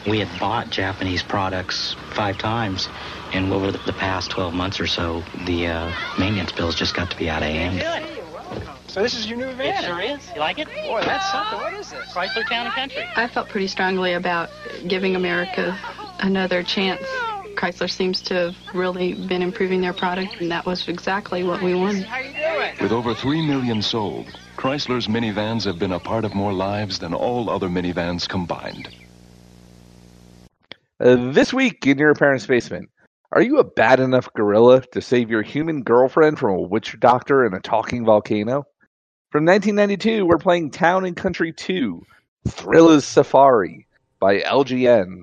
We had bought Japanese products 5 times, and over the past 12 months or so, the maintenance bills just got to be out of hand. So this is your new van? It sure is. You like it? Boy, that's something. What is this? Chrysler Town & Country. I felt pretty strongly about giving America another chance. Chrysler seems to have really been improving their product, and that was exactly what we wanted. How you doing? With over 3 million sold, Chrysler's minivans have been a part of more lives than all other minivans combined. This week in your parents' basement, are you a bad enough gorilla to save your human girlfriend from a witch doctor and a talking volcano? From 1992, we're playing Town & Country 2, Thrilla's Safari by LJN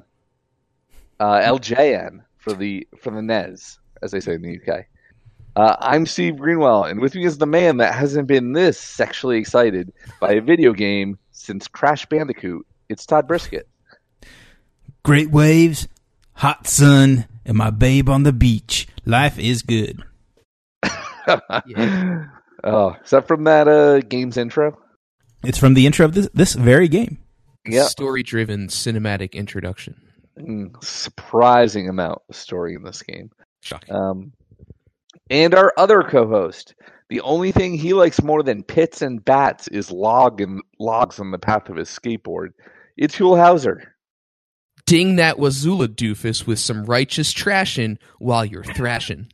for the NES, as they say in the UK. I'm Steve Greenwell, and with me is the man that hasn't been this sexually excited by a video game since Crash Bandicoot. It's Todd Brisket. Great waves, hot sun, and my babe on the beach. Life is good. Yeah. Oh, is that from that game's intro? It's from the intro of this very game. Yeah. Story-driven cinematic introduction. Surprising amount of story in this game. Shocking. And our other co-host, the only thing he likes more than pits and bats is logs on the path of his skateboard. It's Huell Hauser. Ding that Wazula doofus with some righteous trashing while you're thrashing.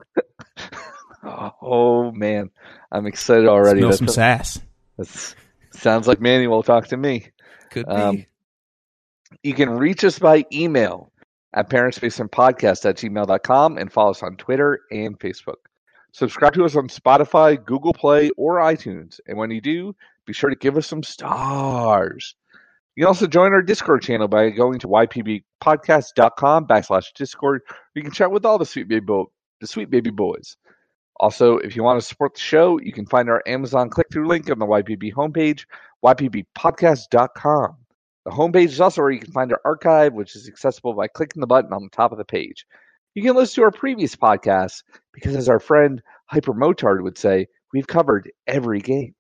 Oh man, I'm excited already. Smell some sass. Sounds like Manny will talk to me. Could be. You can reach us by email at parentsbasementpodcast@gmail.com and follow us on Twitter and Facebook. Subscribe to us on Spotify, Google Play, or iTunes. And when you do, be sure to give us some stars. You can also join our Discord channel by going to ypbpodcast.com/Discord, where you can chat with all the sweet baby boys. Also, if you want to support the show, you can find our Amazon click-through link on the YPB homepage, ypbpodcast.com. The homepage is also where you can find our archive, which is accessible by clicking the button on the top of the page. You can listen to our previous podcasts because, as our friend Hyper Motard would say, we've covered every game.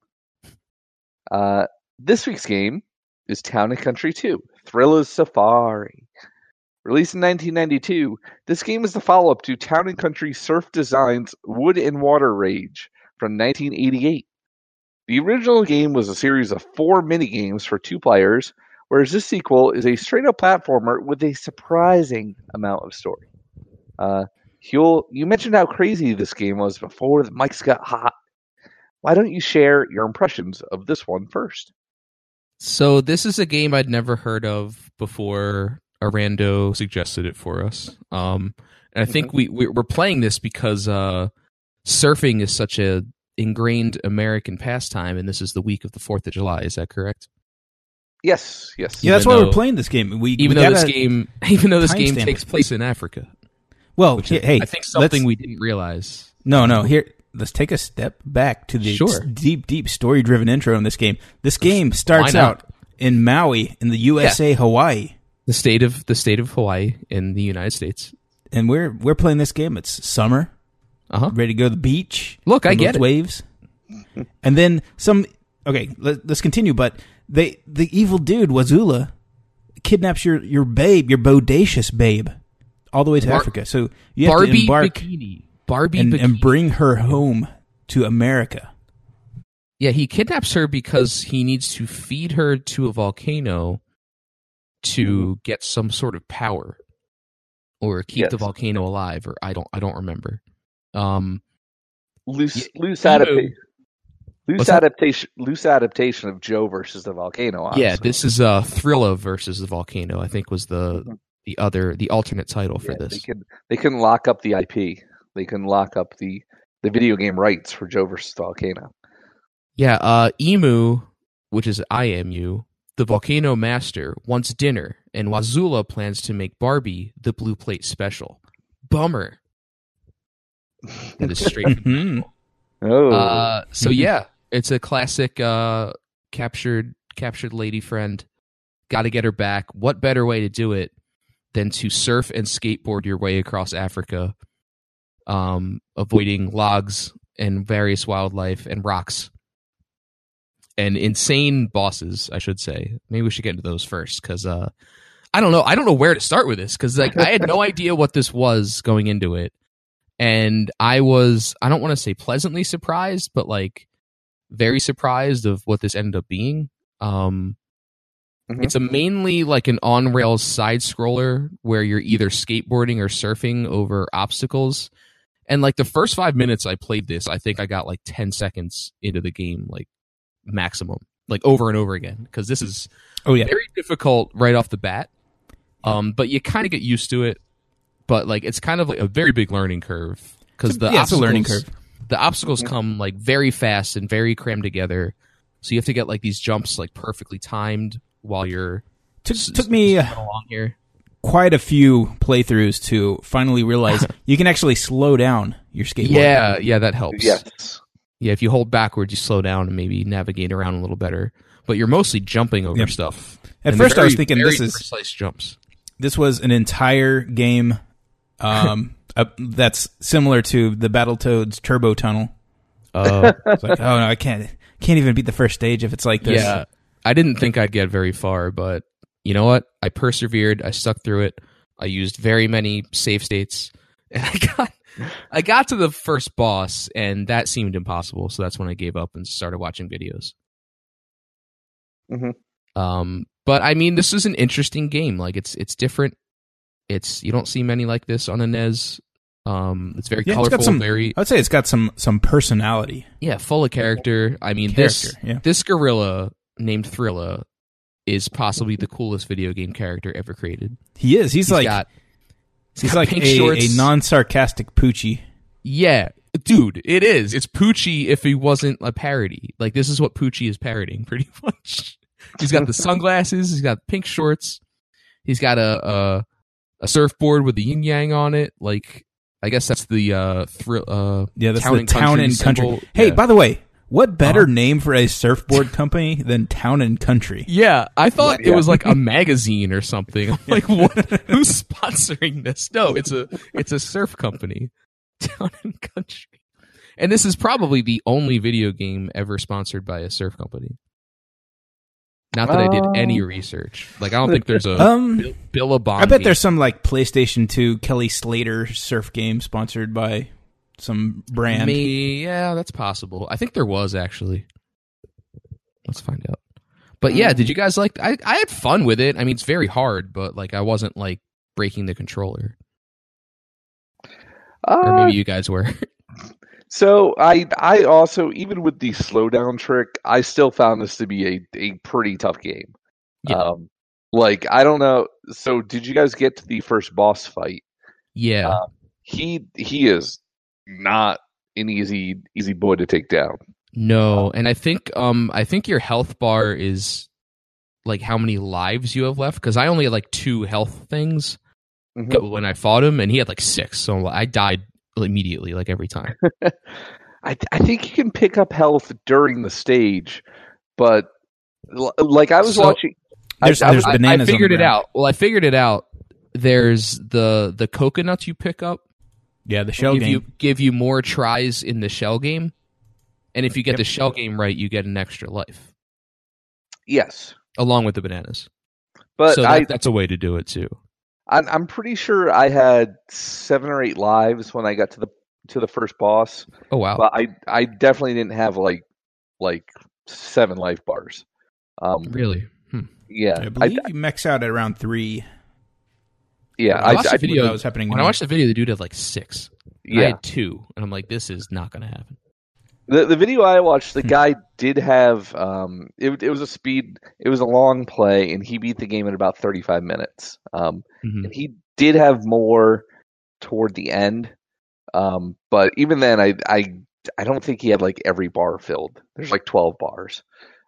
This week's game is Town & Country 2, Thrilla's Safari. Released in 1992, this game is the follow-up to Town & Country Surf Design's Wood and Water Rage from 1988. The original game was a series of 4 minigames for 2 players, whereas this sequel is a straight-up platformer with a surprising amount of story. Huell, you mentioned how crazy this game was before the mics got hot. Why don't you share your impressions of this one first? So this is a game I'd never heard of before Arando suggested it for us. And I think we're playing this because surfing is such a ingrained American pastime, and this is the week of the 4th of July. Is that correct? Yes. Yeah, that's why we're playing this game. Even though this game takes place in Africa. Well, hey, I think something we didn't realize. No. Here, let's take a step back to the deep story-driven intro in this game. This game starts out in Maui, in the USA, Hawaii. The state of Hawaii in the United States. And we're playing this game. It's summer. Ready to go to the beach. Look, I get it. Waves. And then some. Okay, let's continue. But the evil dude Wazula kidnaps your babe, your bodacious babe, all the way to Africa. So you have to embark bikini. And bring her home to America. Yeah, he kidnaps her because he needs to feed her to a volcano to get some sort of power, or keep the volcano alive, or I don't remember. Loose adaptation of Joe versus the volcano. Honestly. Yeah, this is Thrilla versus the volcano. I think was the alternate title for this. They couldn't lock up the IP. They couldn't lock up the video game rights for Joe versus the volcano. Yeah, Emu, which is IMU, the volcano master, wants dinner, and Wazula plans to make Barbie the blue plate special. Bummer. That is straight from the So yeah, it's a classic captured lady friend. Got to get her back. What better way to do it than to surf and skateboard your way across Africa, avoiding logs and various wildlife and rocks. And insane bosses, I should say. Maybe we should get into those first, because I don't know. I don't know where to start with this because like I had no idea what this was going into it, and I don't want to say pleasantly surprised, but like very surprised of what this ended up being. It's a mainly like an on rails side scroller where you're either skateboarding or surfing over obstacles. And like the first 5 minutes I played this, I think I got like 10 seconds into the game, like maximum, like over and over again, because this is very difficult right off the bat. But you kind of get used to it. But like it's kind of like a very big learning curve because it's a learning curve. The obstacles come like very fast and very crammed together, so you have to get like these jumps like perfectly timed while you're took me along here. Quite a few playthroughs to finally realize you can actually slow down your skateboard. Yeah, that helps. Yes. Yeah, if you hold backwards, you slow down and maybe navigate around a little better. But you're mostly jumping over stuff. At first, I was thinking this is precise jumps. This was an entire game that's similar to the Battletoads Turbo Tunnel. It's like, oh no, I can't even beat the first stage if it's like this. Yeah, I didn't think I'd get very far, but you know what? I persevered. I stuck through it. I used very many save states, and I got to the first boss, and that seemed impossible. So that's when I gave up and started watching videos. But I mean, this is an interesting game. Like it's different. You don't see many like this on a NES. It's very colorful. I would say it's got some personality. Yeah, full of character. I mean, this gorilla named Thrilla is possibly the coolest video game character ever created. He is. He's like a non-sarcastic Poochie. Yeah, dude, it is. It's Poochie if he wasn't a parody. Like this is what Poochie is parodying, pretty much. He's got the sunglasses. He's got pink shorts. He's got a surfboard with the yin yang on it. Like I guess that's the that's the Town and Country. Hey, by the way, what better name for a surfboard company than Town and Country? Yeah, I thought it was like a magazine or something. I'm like, what? Who's sponsoring this? No, it's a surf company, Town and Country. And this is probably the only video game ever sponsored by a surf company. Not that I did any research. Like, I don't think there's a Billabong. I bet there's some like PlayStation 2 Kelly Slater surf game sponsored by some brand. Yeah, that's possible. I think there was actually. Let's find out. But yeah, did you guys like? I had fun with it. I mean, it's very hard, but like I wasn't like breaking the controller. Or maybe you guys were. So I also, even with the slowdown trick, I still found this to be a pretty tough game. Yeah. Like I don't know. So did you guys get to the first boss fight? Yeah. He is not an easy boy to take down. No, and I think your health bar is like how many lives you have left, because I only had like 2 health things when I fought him, and he had like 6, so I died immediately, like every time. I think you can pick up health during the stage, but like I was watching. There's bananas. I figured it out. Well, I figured it out. There's the coconuts you pick up. Yeah, the shell game give you more tries in the shell game, and if you get the shell game right, you get an extra life. Yes, along with the bananas. But so that's a way to do it too. I'm pretty sure I had 7 or 8 lives when I got to the first boss. Oh wow! But I definitely didn't have like 7 life bars. Really? Yeah, I believe you max out at around 3. Yeah, I watched the video. That was happening when I watched the video, the dude had like 6. Yeah, I had 2, and I'm like, this is not going to happen. The video I watched, the guy did have it was a speed. It was a long play, and he beat the game in about 35 minutes. And he did have more toward the end, but even then, I don't think he had like every bar filled. There's like 12 bars.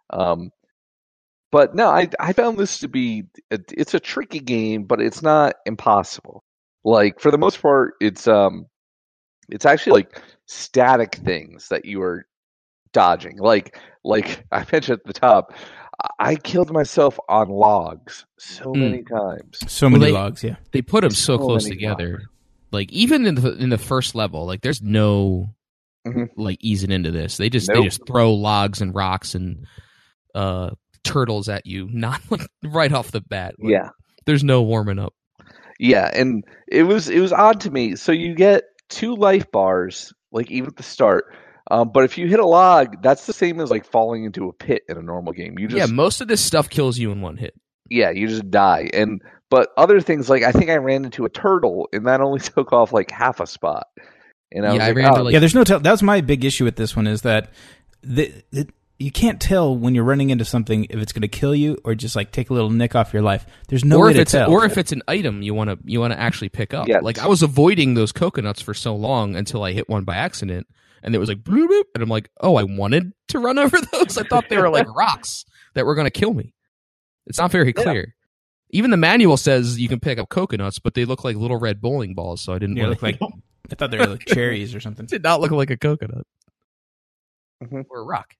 But no, I found this to be it's a tricky game, but it's not impossible. Like for the most part, it's actually like static things that you are dodging. Like I mentioned at the top, I killed myself on logs so many times. So many logs, yeah. They put them so close together. Logs. Like even in the first level, like there's no like easing into this. They just throw logs and rocks and turtles at you, not like right off the bat. Like, yeah. There's no warming up. Yeah, and it was odd to me. So you get 2 life bars, like even at the start. But if you hit a log, that's the same as like falling into a pit in a normal game. You just Most of this stuff kills you in one hit. Yeah, you just die. But other things, like I think I ran into a turtle, and that only took off like half a spot. And I was I like, ran into, like- Yeah, there's no tell. That was my big issue with this one is that you can't tell when you're running into something if it's going to kill you or just like take a little nick off your life. There's no way to tell. Or if it's an item you want to actually pick up. Yeah. Like I was avoiding those coconuts for so long until I hit one by accident, and it was like bloop, bloop, and I'm like, oh, I wanted to run over those. I thought they were like rocks that were going to kill me. It's not very clear. Even the manual says you can pick up coconuts, but they look like little red bowling balls, so I didn't look like I thought they were like cherries or something. Did not look like a coconut or a rock.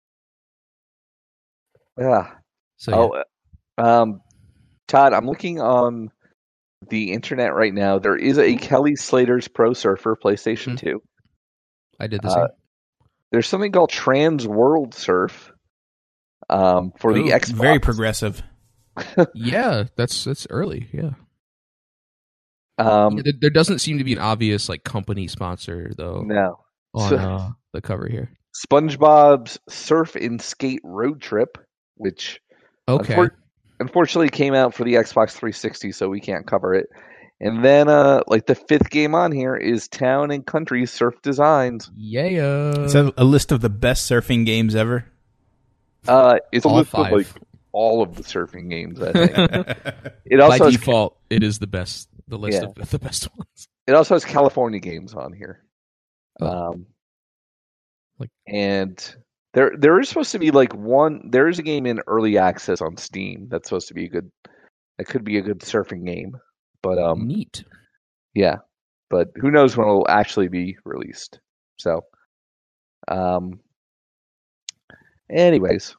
Yeah. So Todd, I'm looking on the internet right now. There is a Kelly Slater's Pro Surfer PlayStation 2. I did the same. There's something called Trans World Surf for the Xbox. Very progressive. Yeah, that's early. Yeah. There doesn't seem to be an obvious like company sponsor though. No. On the cover here. SpongeBob's Surf and Skate Road Trip, which unfortunately came out for the Xbox 360, so we can't cover it. And then, like the 5th game on here is Town and Country Surf Designs. Yeah. Is that a list of the best surfing games ever? It's a list of like all of the surfing games. I think. It By also has, default, it is the best. The list of the best ones. It also has California games on here. And there is supposed to be like there is a game in early access on Steam that's supposed to be that could be a good surfing game. But neat. Yeah. But who knows when it'll actually be released. So anyways,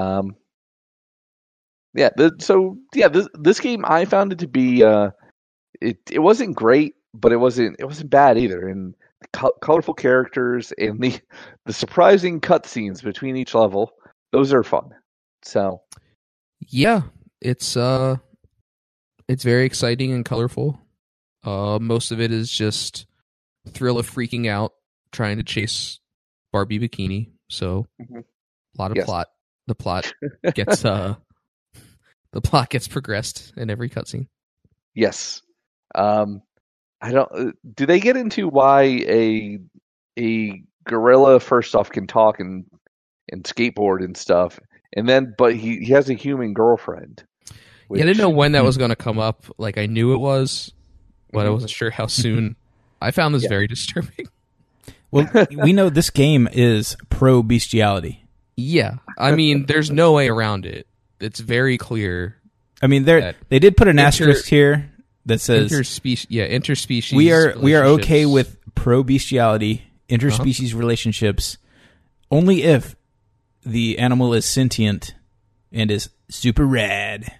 this game I found it to be it wasn't great, but it wasn't bad either. And colorful characters and the surprising cutscenes between each level, those are fun. So yeah, it's very exciting and colorful. Most of it is just thrill of freaking out trying to chase Barbie Bikini. So a lot of plot. The plot gets the plot gets progressed in every cutscene. Yes. I don't. Do they get into why a gorilla first off can talk and skateboard and stuff, and then but he has a human girlfriend? I didn't know when that was going to come up. Like I knew it was, but I wasn't sure how soon. I found this very disturbing. Well, we know this game is pro bestiality. Yeah, I mean, there's no way around it. It's very clear. I mean, they did put an asterisk here that says interspecies. We are okay with pro bestiality, interspecies relationships, only if the animal is sentient and is super rad.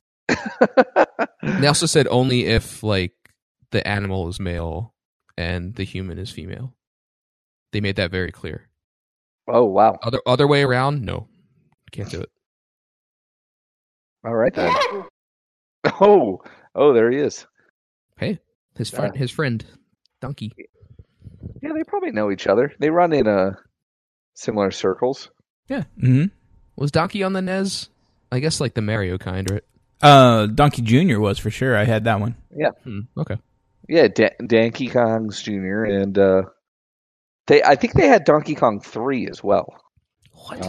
They also said only if like the animal is male and the human is female. They made that very clear. Oh wow! Other way around? No, can't do it. All right then. Oh, there he is. Hey, his friend, Donkey. Yeah, they probably know each other. They run in similar circles. Yeah. Mm-hmm. Was Donkey on the NES? I guess like the Mario kind, right? Donkey Jr. was for sure. I had that one. Yeah. Okay. Yeah, Donkey Kong's Jr. and I think they had Donkey Kong 3 as well. What?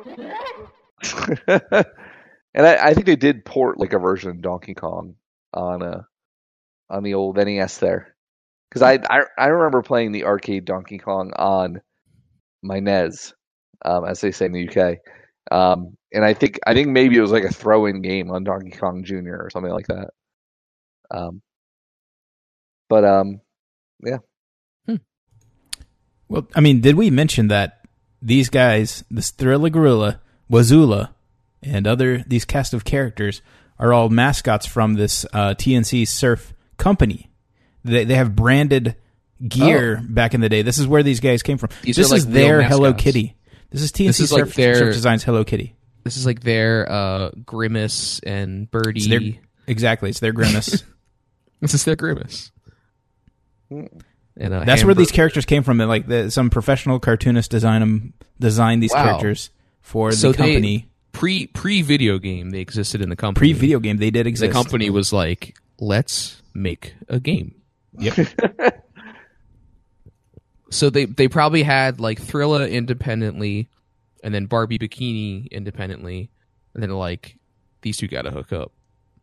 And I think they did port like a version of Donkey Kong on the old NES there, because I remember playing the arcade Donkey Kong on my NES, as they say in the UK, and I think maybe it was like a throw-in game on Donkey Kong Jr. or something like that. Yeah. Well, I mean, did we mention that these guys, this Thrilla Gorilla, Wazula, and these cast of characters are all mascots from this TNC Surf company? They have branded gear back in the day. This is where these guys came from. This is their Hello Kitty. This is TNC Surf Designs Hello Kitty. This is like their Grimace and Birdie. Exactly, it's their grimace. This is their grimace. And That's where these characters came from. Like some professional cartoonist designed these characters for the company. Pre video game, they existed in the company. Pre video game, they did exist. The company was like, let's make a game. Yep. So they probably had like Thrilla independently, and then Barbie Bikini independently, and then like these two got to hook up.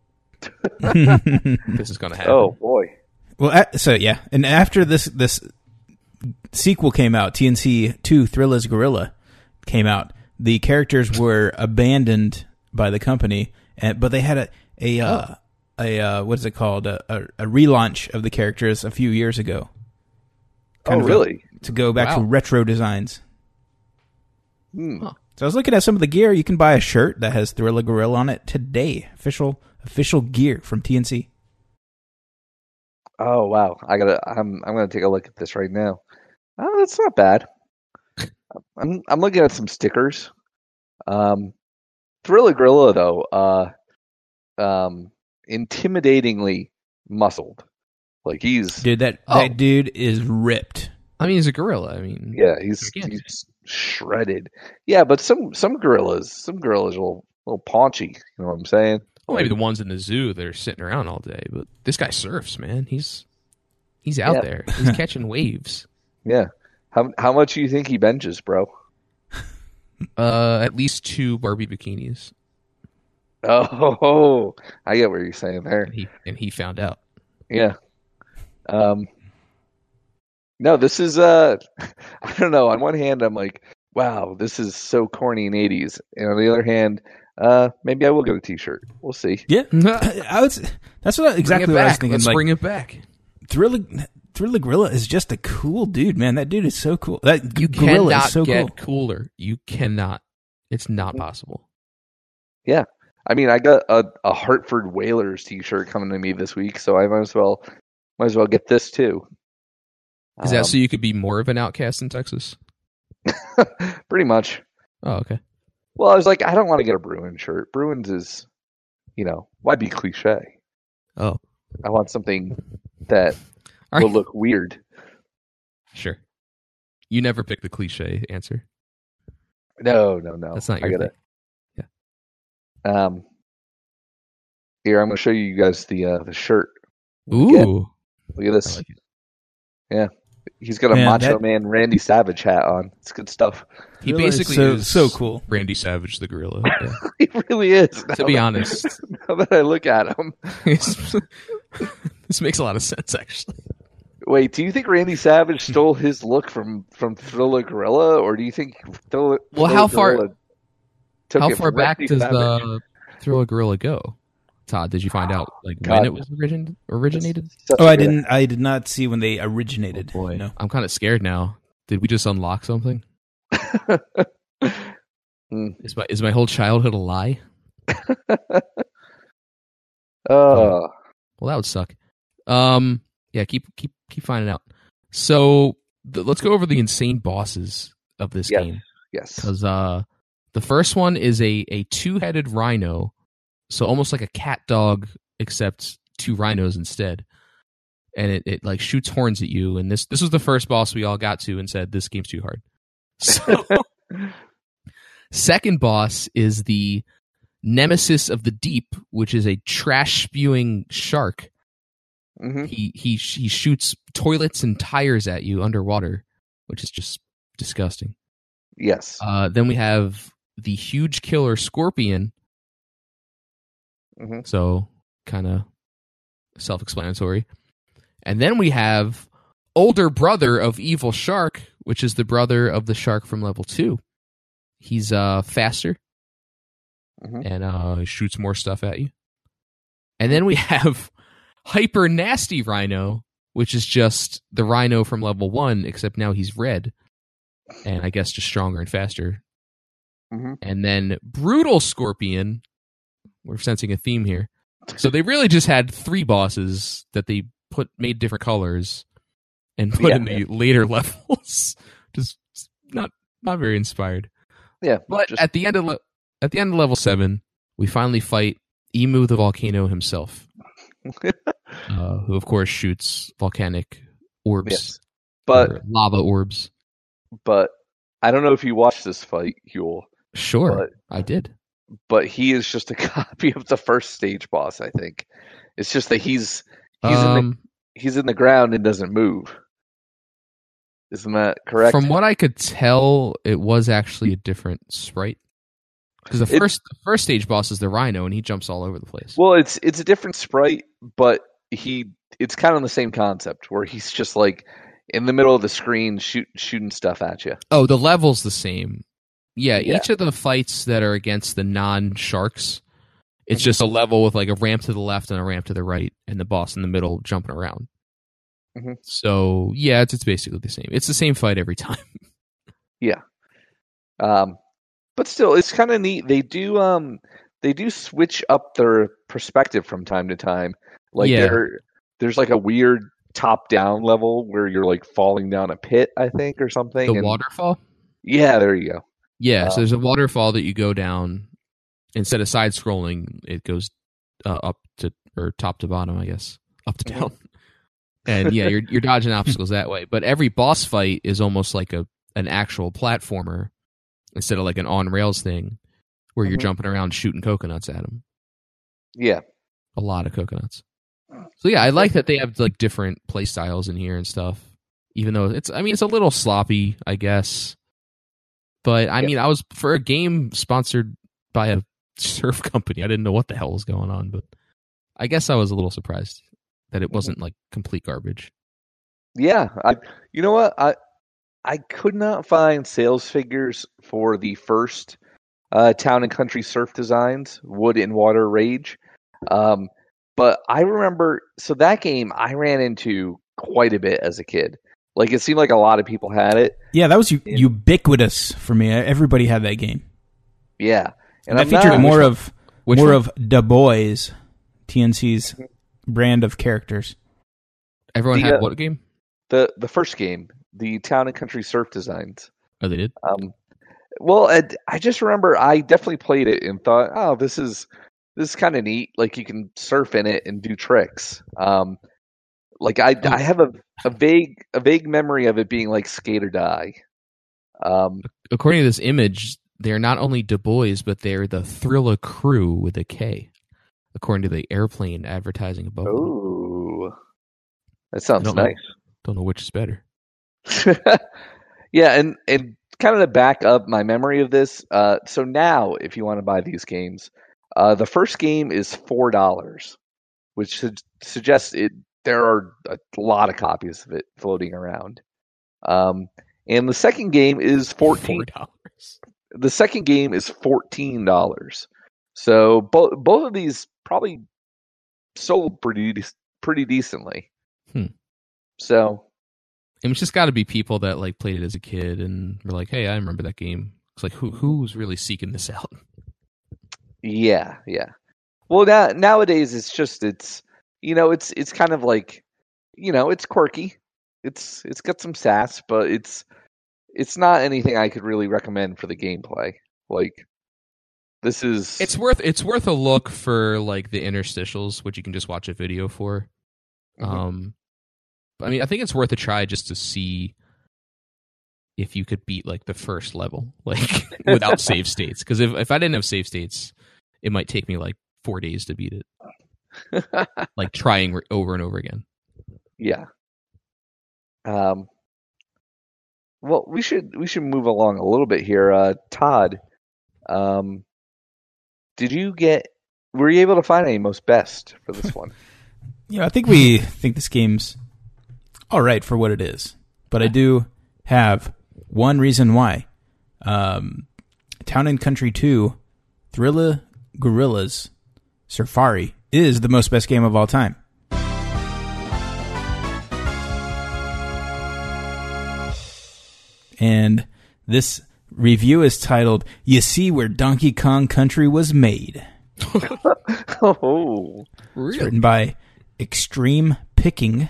This is gonna happen. Oh boy. Well, so yeah, and after this sequel came out, TNC 2 Thrilla's Gorilla came out. The characters were abandoned by the company, but they had a what is it called? A relaunch of the characters a few years ago. Really? To go back to retro designs. Huh. So I was looking at some of the gear. You can buy a shirt that has Thrilla Gorilla on it today. Official gear from TNC. Oh wow! I'm gonna take a look at this right now. Oh, that's not bad. I'm looking at some stickers. Thrilla Gorilla though, intimidatingly muscled. Like that dude is ripped. I mean, he's a gorilla. I mean, yeah, he's shredded. Yeah, but some gorillas are a little paunchy. You know what I'm saying? Well, maybe the ones in the zoo that are sitting around all day, but this guy surfs, man. He's out there. He's catching waves. Yeah. How much do you think he benches, bro? At least 2 Barbie bikinis. Oh, I get what you're saying there. And he found out. Yeah. No, this is I don't know. On one hand, I'm like, wow, this is so corny in '80s, and on the other hand, maybe I will get a T-shirt. We'll see. Yeah, that's exactly what I was thinking. Let's bring it back. Thrilla Gorilla is just a cool dude, man. That dude is so cool. That you gorilla cannot is so get cool. Cooler. You cannot. It's not possible. Yeah, I mean, I got a Hartford Whalers T-shirt coming to me this week, so I might as well get this too. Is that so you could be more of an outcast in Texas? Pretty much. Oh, okay. Well, I was like, I don't want to get a Bruins shirt. Bruins is, why be cliche? Oh. I want something that will look weird. Sure. You never pick the cliche answer. No. That's not your thing. Yeah. Here, I'm going to show you guys the shirt. Ooh. Look at this. I like it. Yeah. He's got a Macho Man Randy Savage hat on. It's good stuff. He basically is so cool. Randy Savage the gorilla. Yeah. He really is. To be honest. Now that I look at him. This makes a lot of sense, actually. Wait, do you think Randy Savage stole his look from Thrilla Gorilla, or do you think how far back does Savage? the Thrilla Gorilla go? Todd, did you find out when it was originated? I did not see when they originated. Oh boy, no. I'm kind of scared now. Did we just unlock something? Is my whole childhood a lie? Well, that would suck. Yeah, keep finding out. So let's go over the insane bosses of this game. Yes, because the first one is a 2-headed rhino. So almost like a cat dog, except 2 rhinos instead. And it like shoots horns at you. And this was the first boss we all got to and said, this game's too hard. So, second boss is the Nemesis of the Deep, which is a trash-spewing shark. Mm-hmm. He shoots toilets and tires at you underwater, which is just disgusting. Yes. Then we have the huge killer scorpion. Mm-hmm. So, kind of self-explanatory. And then we have older brother of Evil Shark, which is the brother of the shark from level 2. He's faster, and he shoots more stuff at you. And then we have Hyper Nasty Rhino, which is just the rhino from level 1, except now he's red. And I guess just stronger and faster. Mm-hmm. And then Brutal Scorpion. We're sensing a theme here. So they really just had 3 bosses that they made different colors and put in the later levels. Just not very inspired. Yeah. But at the end of level 7, we finally fight Emu the volcano himself, who of course shoots volcanic orbs, Yes. But or lava orbs. but I don't know if you watched this fight, Huel, Sure, I did. but he is just a copy of the first stage boss. I think it's just that he's in the ground and doesn't move. Isn't that correct? From what I could tell, it was actually a different sprite. Because the first stage boss is the Rhino, and he jumps all over the place. Well, it's a different sprite, but it's kind of the same concept where he's just like in the middle of the screen shooting stuff at you. Oh, the level's the same. Yeah, each of the fights that are against the non-sharks, it's just a level with like a ramp to the left and a ramp to the right, and the boss in the middle jumping around. Mm-hmm. So yeah, it's basically the same. It's the same fight every time. Yeah. But still, it's kind of neat. They do switch up their perspective from time to time. Like there's like a weird top-down level where you're like falling down a pit, I think, or something. The waterfall? Yeah, there you go. Yeah, so there's a waterfall that you go down. Instead of side-scrolling, it goes up to, or top to bottom, I guess. Up to down. And yeah, you're dodging obstacles that way. But every boss fight is almost like an actual platformer instead of like an on-rails thing where you're jumping around shooting coconuts at them. Yeah. A lot of coconuts. So yeah, I like that they have like different play styles in here and stuff. Even though it's a little sloppy, I guess. But I mean, I was for a game sponsored by a surf company. I didn't know what the hell was going on, but I guess I was a little surprised that it wasn't like complete garbage. Yeah, you know what? I could not find sales figures for the first Town and Country Surf Designs, Wood and Water Rage. But I remember, so that game I ran into quite a bit as a kid. Like, it seemed like a lot of people had it. Yeah, that was ubiquitous for me. Everybody had that game. Yeah. And that featured more of Du Bois, TNC's brand of characters. Everyone had what game? The first game, the Town and Country Surf Designs. Oh, they did? Well, I just remember I definitely played it and thought, oh, this is kind of neat. Like, you can surf in it and do tricks. Like I have a vague memory of it being like Skate or Die. According to this image, they're not only Du Bois, but they're the Thrilla Crew with a K, according to the airplane advertising above. Oh, that sounds nice. Don't know which is better. Yeah, and kind of to back up my memory of this, so now if you want to buy these games, the first game is $4, which suggests there are a lot of copies of it floating around. And the second game is $14. The second game is $14. So both of these probably sold pretty decently. So it's just got to be people that like played it as a kid and were like, "Hey, I remember that game." It's like who's really seeking this out? Yeah. Well, nowadays it's kind of like, it's quirky. It's got some sass, but it's not anything I could really recommend for the gameplay. Like, this is it's worth a look for like the interstitials, which you can just watch a video for. I mean, I think it's worth a try just to see if you could beat like the first level, like without save states. Because if I didn't have save states, it might take me like 4 days to beat it. Like trying over and over again. Yeah. Well, we should move along a little bit here. Todd, were you able to find any most best for this one? Yeah, I think we think this game's all right for what it is, but I do have one reason why. Town and Country 2, Thrilla Gorillas Safari is the most best game of all time. And this review is titled, "You See Where Donkey Kong Country Was Made." Oh, really? It's written by Extreme Picking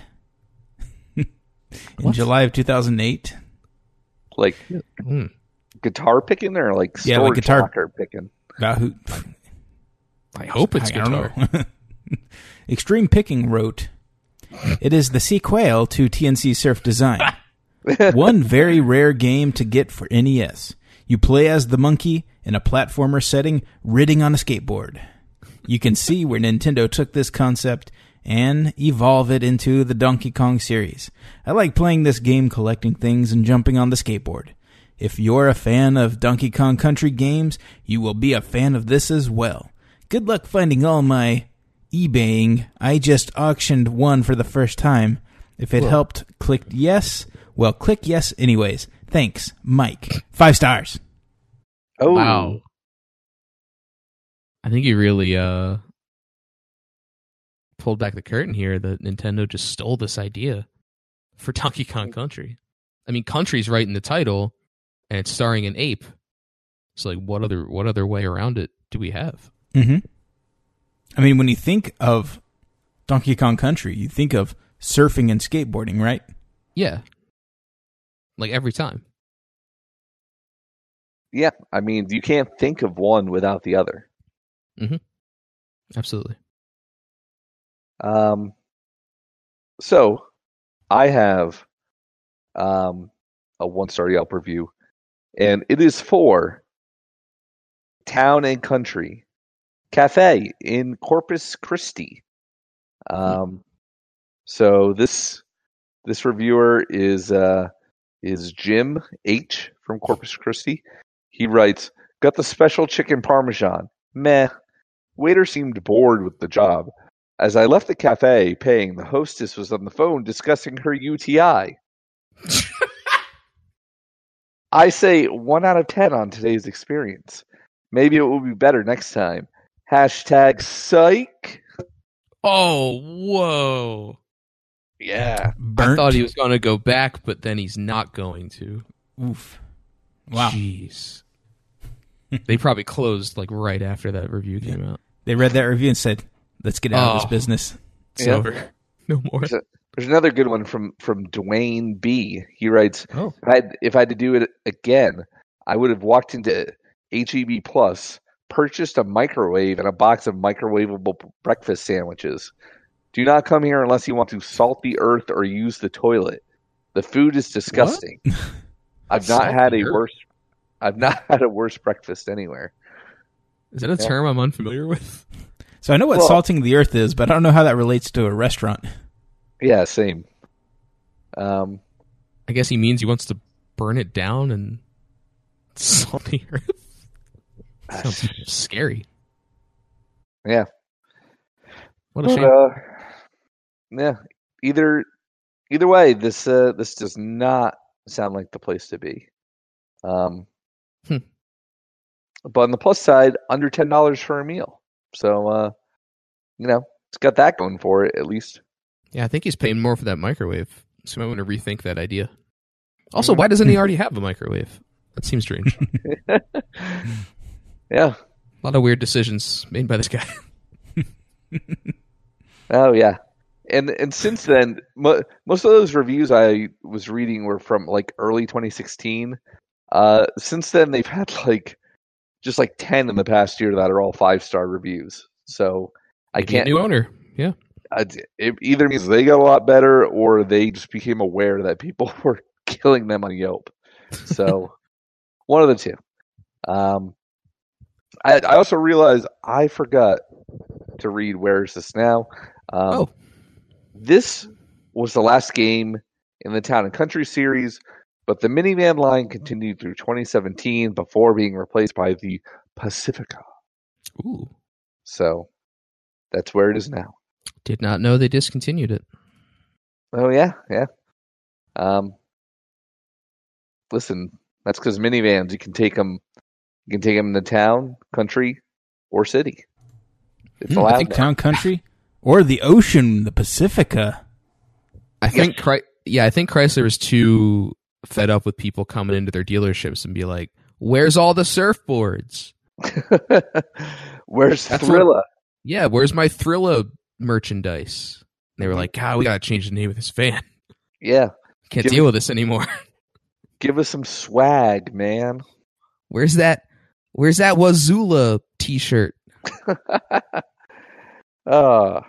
in July of 2008. Like guitar picking or like like guitar picking? I hope it's I don't guitar. know. Extreme Picking wrote, "It is the sequel to TNC Surf Design. One very rare game to get for NES. You play as the monkey in a platformer setting, ridding on a skateboard. You can see where Nintendo took this concept and evolve it into the Donkey Kong series. I like playing this game, collecting things, and jumping on the skateboard. If you're a fan of Donkey Kong Country games, you will be a fan of this as well. Good luck finding all my eBaying. I just auctioned one for the first time. If it helped, click yes. Well, click yes anyways. Thanks, Mike. 5 stars." Oh, Wow. I think you really pulled back the curtain here that Nintendo just stole this idea for Donkey Kong Country. I mean, Country's right in the title, and it's starring an ape. So, like, what other way around it do we have? Mm-hmm. I mean, when you think of Donkey Kong Country, you think of surfing and skateboarding, right? Yeah. Like, every time. yeah. I mean, you can't think of one without the other. Absolutely. So, I have a 1-star Yelp review, and it is for Town and Country Cafe in Corpus Christi. So this reviewer is Jim H from Corpus Christi. He writes, "Got the special chicken parmesan. Meh. Waiter seemed bored with the job. As I left the cafe paying, the hostess was on the phone discussing her UTI. I say 1 out of 10 on today's experience. Maybe it will be better next time. Hashtag psych." Oh, whoa. Yeah. Burnt. I thought he was going to go back, but then he's not going to. Oof. Wow. Jeez. They probably closed like right after that review came out. They read that review and said, "Let's get out of this business." It's Yeah. over. No more. There's another good one from Dwayne B. He writes, Oh. if I had to do it again, I would have walked into HEB Plus, purchased a microwave and a box of microwavable breakfast sandwiches. Do not come here unless you want to salt the earth or use the toilet. The food is disgusting. I've not had a worse breakfast anywhere. Is that a term I'm unfamiliar with? So I know what Well- salting the earth is, but I don't know how that relates to a restaurant. Yeah, same. I guess he means he wants to burn it down and salt the earth. Sounds scary. Yeah. What a shame. Yeah. Either way, this does not sound like the place to be. But on the plus side, under $10 for a meal. So it's got that going for it at least. Yeah, I think he's paying more for that microwave. So I might want to rethink that idea. Also, why doesn't he already have a microwave? That seems strange. Yeah. A lot of weird decisions made by this guy. Oh yeah. And since then, most of those reviews I was reading were from like early 2016. Since then, they've had just 10 in the past year that are all 5-star reviews. So I Maybe a can't. new owner. Yeah. It either means they got a lot better, or they just became aware that people were killing them on Yelp. So one of the two. I also realized I forgot to read Where Is This Now? This was the last game in the Town and Country series, but the minivan line continued through 2017 before being replaced by the Pacifica. Ooh. So that's where it is now. Did not know they discontinued it. Oh yeah. Listen, that's because minivans, you can take them in the town, country, or city. It's allowed. I think town, country, or the ocean, the Pacifica. I think Chrysler is too fed up with people coming into their dealerships and be like, "Where's all the surfboards? Where's That's Thrilla? Yeah, where's my Thrilla merchandise?" And they were like, "God, we gotta change the name of this van. Yeah, Can't deal with this anymore." give us some swag, man. Where's that Wazula t-shirt? uh,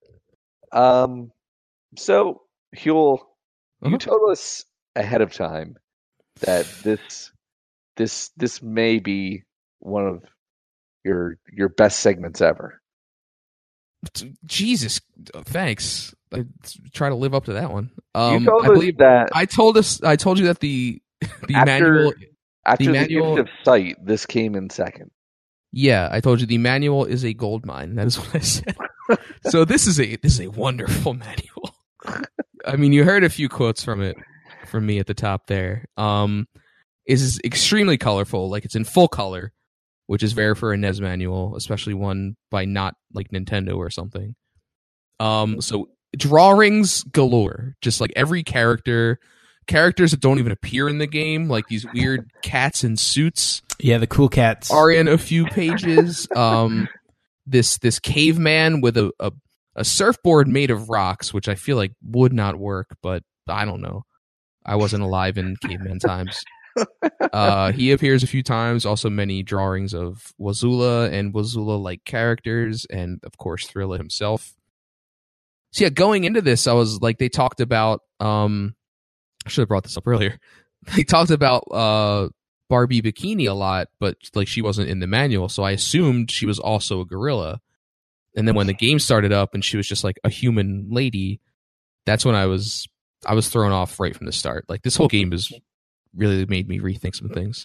so Huel, you Uh-huh. told us ahead of time that this may be one of your best segments ever. Jesus, thanks. I try to live up to that one. You told I us believe that I told you that the manual. after the manual- gift of sight, this came in second. Yeah, I told you the manual is a gold mine. That is what I said. So this is a wonderful manual. I mean, you heard a few quotes from me at the top there. Is extremely colorful, like it's in full color, which is rare for a NES manual, especially one by not like Nintendo or something. So drawings galore, just like every characters that don't even appear in the game, like these weird cats in suits. Yeah, the cool cats are in a few pages. This caveman with a surfboard made of rocks, which I feel like would not work, but I don't know. I wasn't alive in caveman times. He appears a few times. Also, many drawings of Wazula and Wazula-like characters, and of course, Thrilla himself. So yeah, going into this, I was like, they talked about. I should have brought this up earlier. They talked about Barbie Bikini a lot, but like she wasn't in the manual, so I assumed she was also a gorilla. And then when the game started up and she was just like a human lady, that's when I was thrown off right from the start. Like this whole game has really made me rethink some things.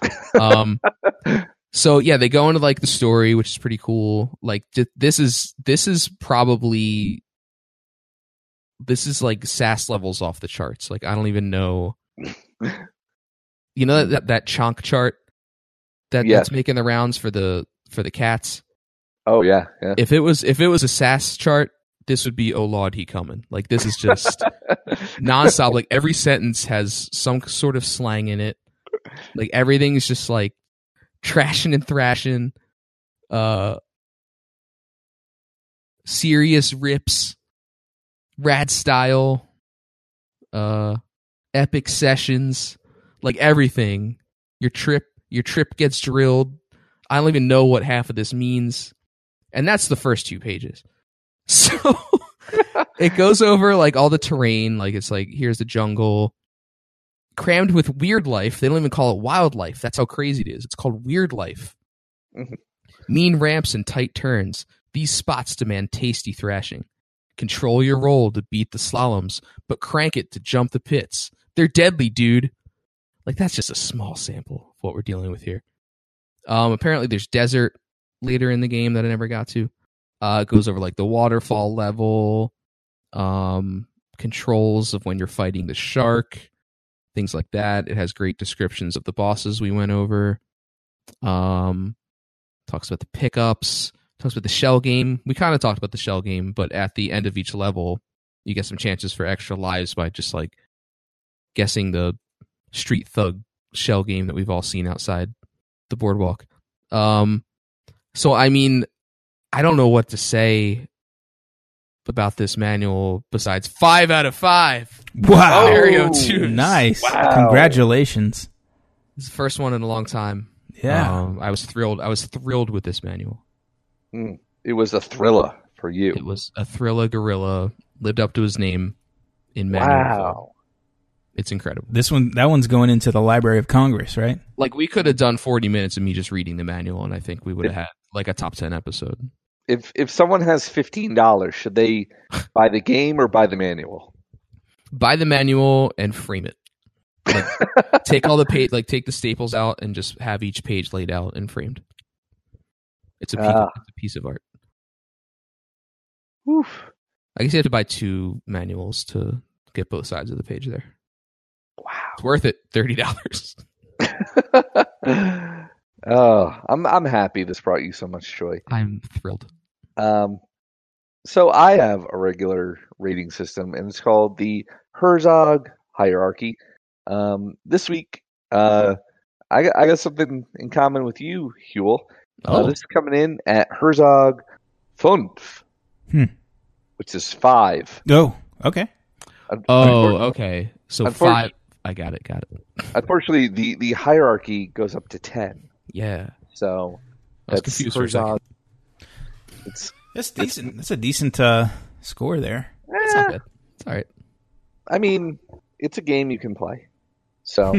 So yeah, they go into like the story, which is pretty cool. Like this is like SAS levels off the charts. Like I don't even know. You know that chonk chart that's making the rounds for the cats. Oh yeah. If it was a SAS chart, this would be "Oh Lord, he coming." Like this is just nonstop. Like every sentence has some sort of slang in it. Like everything is just like trashing and thrashing. Serious rips, rad style, epic sessions. Like everything, your trip gets drilled. I don't even know what half of this means, and that's the first 2 pages. So it goes over like all the terrain. Like it's like here's the jungle, crammed with weird life. They don't even call it wildlife. That's how crazy it is. It's called weird life. Mean ramps and tight turns. These spots demand tasty thrashing. Control your roll to beat the slaloms, but crank it to jump the pits. They're deadly, dude. Like, that's just a small sample of what we're dealing with here. Apparently, there's desert later in the game that I never got to. It goes over, like, the waterfall level, controls of when you're fighting the shark, things like that. It has great descriptions of the bosses we went over. Talks about the pickups, talks about the shell game. We kind of talked about the shell game, but at the end of each level, you get some chances for extra lives by just, like, guessing the street thug shell game that we've all seen outside the boardwalk. So I mean, I don't know what to say about this manual besides 5 out of 5. Wow. Mario 2. Nice. Wow. Congratulations. It's the first one in a long time. Yeah. I was thrilled with this manual. It was a thriller for you. It was a Thrilla gorilla, lived up to his name in manual. Wow. It's incredible. That one's going into the Library of Congress, right? Like, we could have done 40 minutes of me just reading the manual, and I think we would have had like a top 10 episode. If someone has $15, should they buy the game or buy the manual? Buy the manual and frame it. Like, take all the page, like take the staples out and just have each page laid out and framed. It's a piece of art. Oof. I guess you have to buy 2 manuals to get both sides of the page there. Wow. It's worth it. $30. Oh, I'm happy this brought you so much joy. I'm thrilled. So I have a regular rating system, and it's called the Herzog hierarchy. This week, I got something in common with you, Huel. This is coming in at Herzog 5, which is 5. Oh, okay. Okay. So 5. I got it. Unfortunately, the hierarchy goes up to 10. Yeah. So I was that's confused for a second. That's decent. That's a decent score there. It's not bad. It's all right. I mean, it's a game you can play. So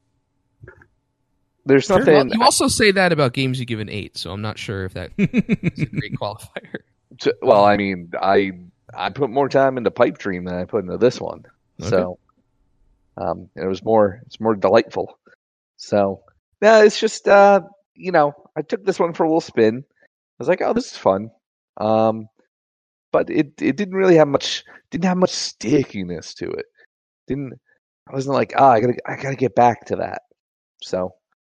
there's nothing. Well, you also say that about games you give an 8, so I'm not sure if that is a great qualifier. Well, I mean, I put more time into Pipe Dream than I put into this one. Okay. So it's more delightful. So yeah, it's just I took this one for a little spin. I was like, oh, this is fun. But it didn't really have much stickiness to it. I wasn't like, I gotta get back to that. So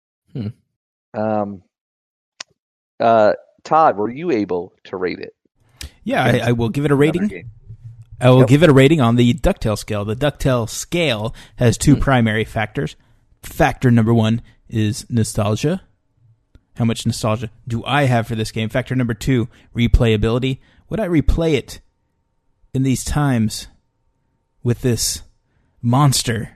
Todd, were you able to rate it? Yeah, I will give it a rating. I will give it a rating on the DuckTales scale. The DuckTales scale has two primary factors. Factor number 1 is nostalgia. How much nostalgia do I have for this game? Factor number 2, replayability. Would I replay it in these times with this monster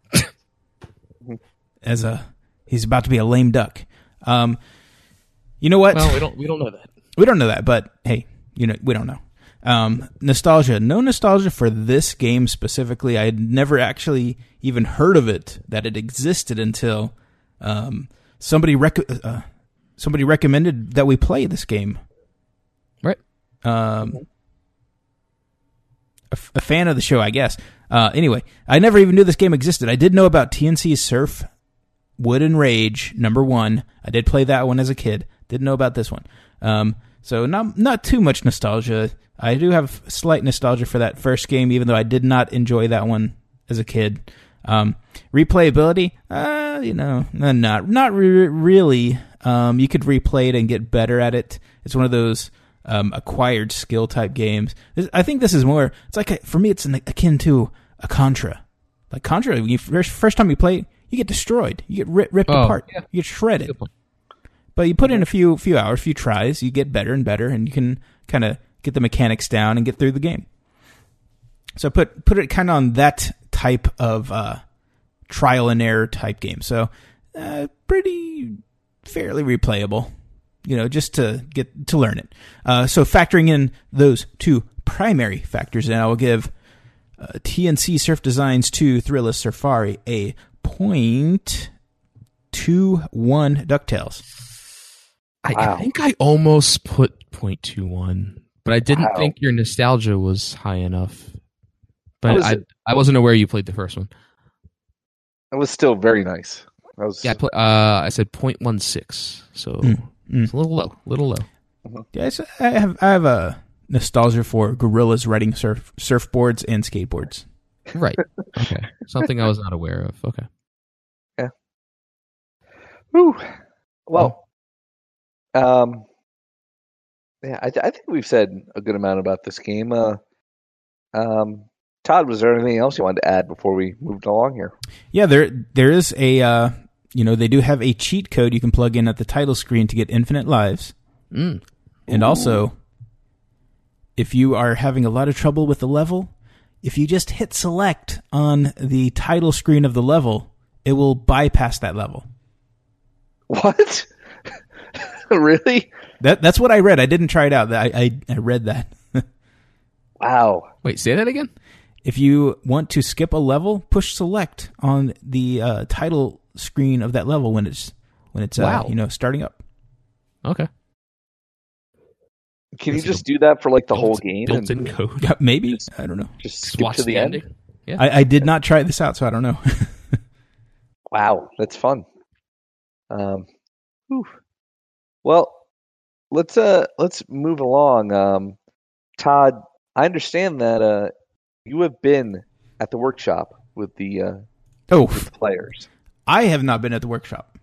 as he's about to be a lame duck? You know what? Well, we don't know that. We don't know that, but hey, we don't know. Nostalgia. No nostalgia for this game specifically. I had never actually even heard of it, that it existed until somebody recommended that we play this game. Right. A fan of the show, I guess. Anyway, I never even knew this game existed. I did know about TNC Surf Wood and Rage #1. I did play that one as a kid. Didn't know about this one. So not too much nostalgia. I do have slight nostalgia for that first game, even though I did not enjoy that one as a kid. Replayability, not really. You could replay it and get better at it. It's one of those acquired skill type games. I think this is more. It's like for me, it's akin to a Contra. Like Contra, when you first time you play it, you get destroyed. You get ripped apart. Yeah. You get shredded. But you put in a few hours, few tries, you get better and better, and you can kind of get the mechanics down and get through the game. So put it kind of on that type of trial and error type game. So pretty fairly replayable, just to get to learn it. So factoring in those two primary factors, and I will give TNC Surf Designs 2 Thrillist Safari a 0.21 DuckTales. I think I almost put 0.21, but I didn't think your nostalgia was high enough. But I wasn't aware you played the first one. It was still very nice. I said 0.16, so it's a little low. Yeah, I have a nostalgia for gorillas riding surfboards and skateboards. Right. Okay. Something I was not aware of. Okay. Yeah. Whew. Well. I think we've said a good amount about this game. Todd, was there anything else you wanted to add before we moved along here? Yeah, there is a they do have a cheat code you can plug in at the title screen to get infinite lives. And also, if you are having a lot of trouble with the level, if you just hit select on the title screen of the level, it will bypass that level. What? Really? That's what I read. I didn't try it out. I read that. Wow. Wait, say that again? If you want to skip a level, push select on the title screen of that level when it's starting up. Okay. Can you just do that for like the whole game? Built-in code. Yeah, maybe. I don't know. Just skip to the end? Yeah. I did not try this out, so I don't know. Wow, that's fun. Well, let's move along. Todd, I understand that you have been at the workshop with the players. I have not been at the workshop.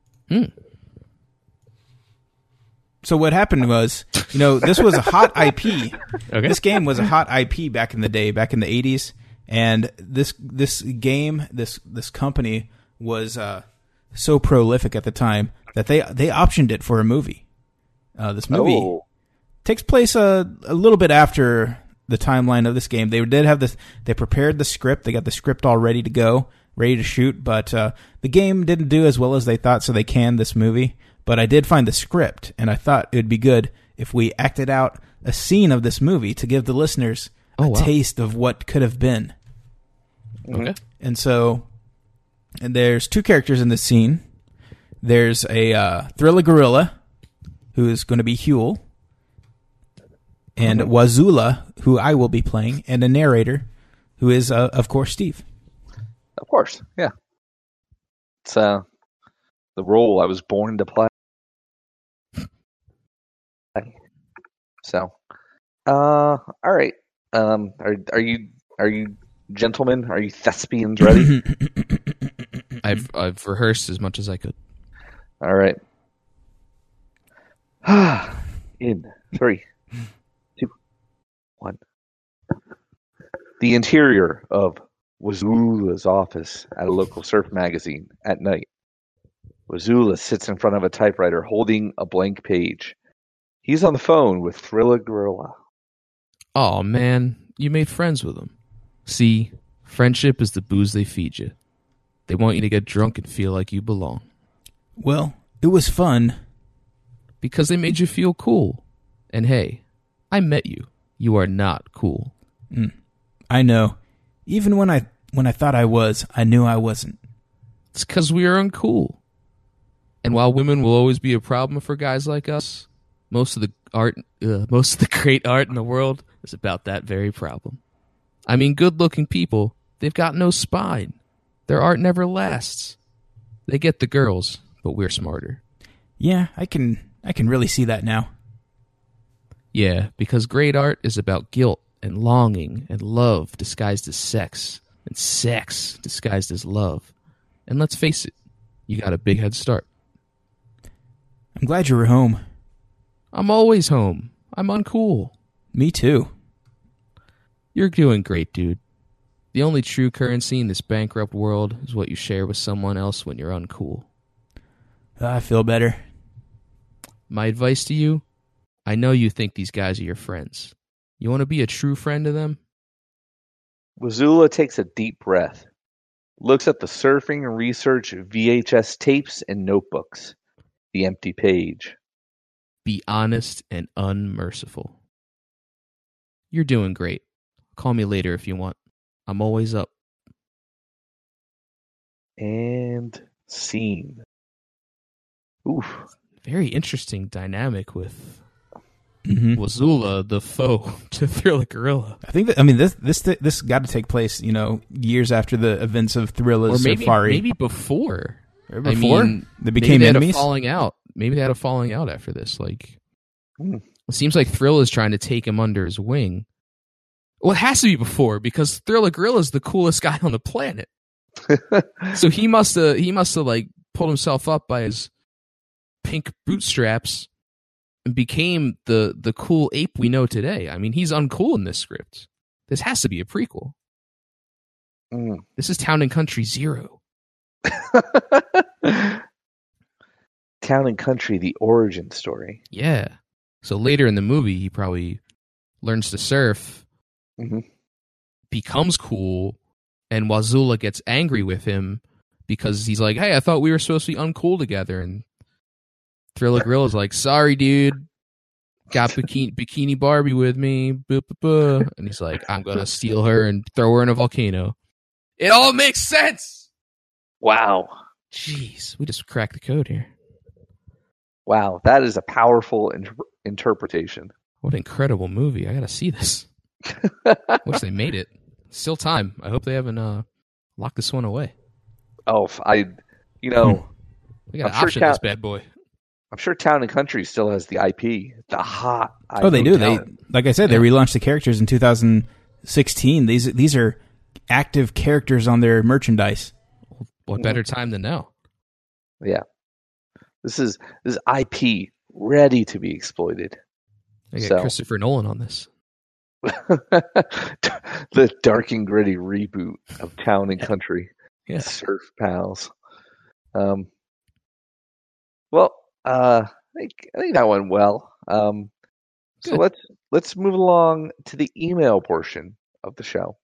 So what happened was, this was a hot IP. Okay. This game was a hot IP back in the day, back in the 80s, and this game, this company was so prolific at the time that they optioned it for a movie. This movie takes place a little bit after the timeline of this game. They did have this. They prepared the script. They got the script all ready to go, ready to shoot. But the game didn't do as well as they thought, so they canned this movie. But I did find the script, and I thought it would be good if we acted out a scene of this movie to give the listeners a taste of what could have been. Okay. And so, there's two characters in this scene. There's a Thriller Gorilla, who is going to be Huel, and Wazula, who I will be playing, and a narrator, who is, of course, Steve. Of course, yeah. It's the role I was born to play. So, all right. Are you gentlemen? Are you thespians ready? I've rehearsed as much as I could. All right. In 3, 2, 1. The interior of Wazula's office at a local surf magazine at night. Wazula sits in front of a typewriter holding a blank page. He's on the phone with Thriller Gorilla. Oh man, you made friends with them. See, friendship is the booze they feed you. They want you to get drunk and feel like you belong. Well, it was fun. Because they made you feel cool. And hey, I met you. You are not cool. I know. Even when I thought I was, I knew I wasn't. It's because we are uncool. And while women will always be a problem for guys like us, most of the great art in the world is about that very problem. I mean, good-looking people, they've got no spine. Their art never lasts. They get the girls, but we're smarter. Yeah, I can really see that now. Yeah, because great art is about guilt and longing and love disguised as sex, and sex disguised as love. And let's face it, you got a big head start. I'm glad you were home. I'm always home. I'm uncool. Me too. You're doing great, dude. The only true currency in this bankrupt world is what you share with someone else when you're uncool. I feel better. My advice to you, I know you think these guys are your friends. You want to be a true friend to them? Wazula takes a deep breath, looks at the surfing and research VHS tapes and notebooks, the empty page. Be honest and unmerciful. You're doing great. Call me later if you want. I'm always up. And scene. Oof. Very interesting dynamic with Wazula, the foe to Thriller Gorilla. I think that this got to take place, years after the events of Thrilla's Safari. Maybe before. Before? I mean, they became maybe enemies? Had a falling out. Maybe they had a falling out after this. Like, it seems like Thriller is trying to take him under his wing. Well, it has to be before because Thriller Gorilla is the coolest guy on the planet. So he must have like pulled himself up by his pink bootstraps and became the cool ape we know today. I mean, he's uncool in this script. This has to be a prequel. This is Town and Country 0. Town and Country, the origin story. Yeah. So later in the movie, he probably learns to surf, becomes cool, and Wazula gets angry with him because he's like, hey, I thought we were supposed to be uncool together. And Thriller Gorilla's like, sorry, dude. Got Bikini Barbie with me. Boop, boop, boop. And he's like, I'm going to steal her and throw her in a volcano. It all makes sense. Wow. Jeez, we just cracked the code here. Wow, that is a powerful interpretation. What an incredible movie. I got to see this. Wish they made it. Still time. I hope they haven't locked this one away. Oh, we got an option this bad boy. I'm sure Town and Country still has the IP, the hot IP. Oh, they do. They, like I said, they relaunched the characters in 2016. These are active characters on their merchandise. What better time than now? Yeah. This is IP ready to be exploited. I got Christopher Nolan on this. The dark and gritty reboot of Town and Country. Yeah. Surf Pals. Well, I think that went well. So let's move along to the email portion of the show.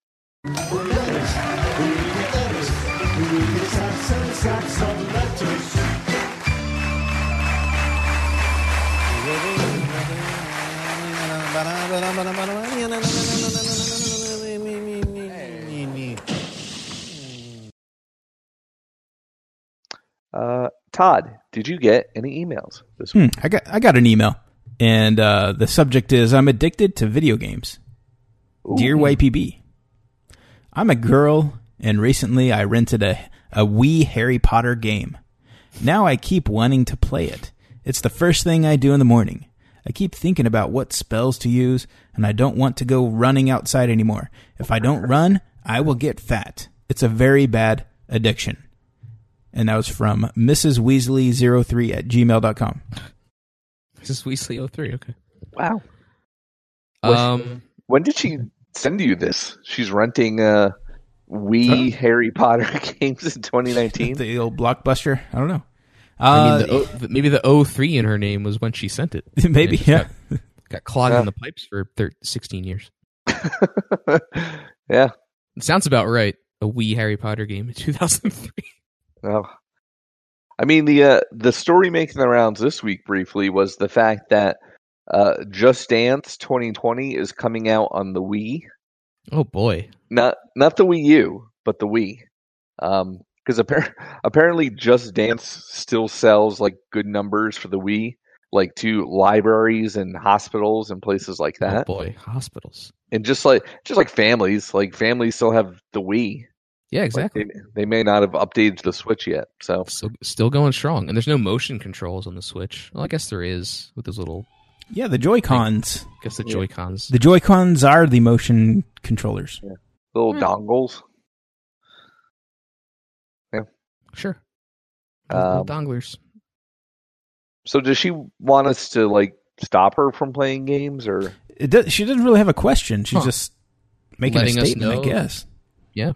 Todd, did you get any emails this week? I got an email, and the subject is I'm addicted to video games. Ooh. Dear YPB, I'm a girl, and recently I rented a Wii Harry Potter game. Now I keep wanting to play it. It's the first thing I do in the morning. I keep thinking about what spells to use, and I don't want to go running outside anymore. If I don't run, I will get fat. It's a very bad addiction. And that was from Mrs. Weasley03 at gmail.com. Mrs. Weasley03, okay. Wow. Um, When did she send you this? She's renting Wii Harry Potter games in 2019? The old Blockbuster? I don't know. I mean, maybe the 03 in her name was when she sent it. Maybe, And it yeah. Got clogged in the pipes for 16 years. Yeah. It sounds about right. A Wii Harry Potter game in 2003. Well, I mean, the story making the rounds this week briefly was the fact that Just Dance 2020 is coming out on the Wii. Oh boy! Not the Wii U, but the Wii. Because apparently Just Dance still sells like good numbers for the Wii, like to libraries and hospitals and places like that. Oh boy, hospitals. And just like families still have the Wii. Yeah, exactly. Like they may not have updated the Switch yet, so Still going strong. And there's no motion controls on the Switch. Well, I guess there is with those little. Yeah, the Joy-Cons. I guess the Joy-Cons. The Joy-Cons are the motion controllers. yeah. Little dongles. Sure. Um, Donglers. So does she want us to like stop her from playing games, or She doesn't really have a question. She's just making Letting a us statement, I know. guess. Yeah.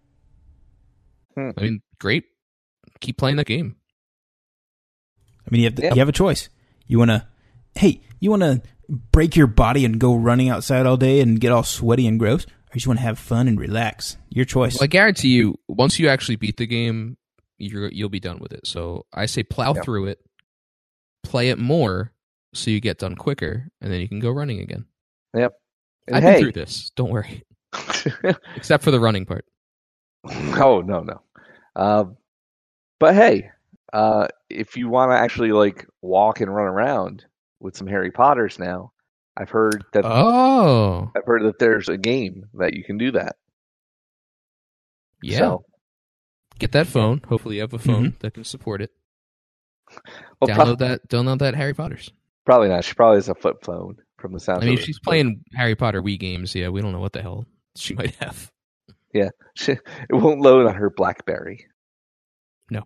I mean, great. Keep playing that game. I mean, you have a choice. You want to break your body and go running outside all day and get all sweaty and gross, or you just want to have fun and relax? Your choice. Well, I guarantee you, once you actually beat the game, you'll be done with it. So I say plow through it, play it more, so you get done quicker, and then you can go running again. Yep. And I've been through this. Don't worry. Except for the running part. Oh no. But hey, if you want to actually like walk and run around with some Harry Potters now, I've heard that there's a game that you can do that. Yeah. So, Get that phone. Hopefully you have a phone that can support it. well, Download that Harry Potter's. probably not. She probably has a flip phone from the sound. I mean, if she's playing Harry Potter Wii games, yeah, we don't know what the hell she might have. Yeah, it won't load on her BlackBerry. No.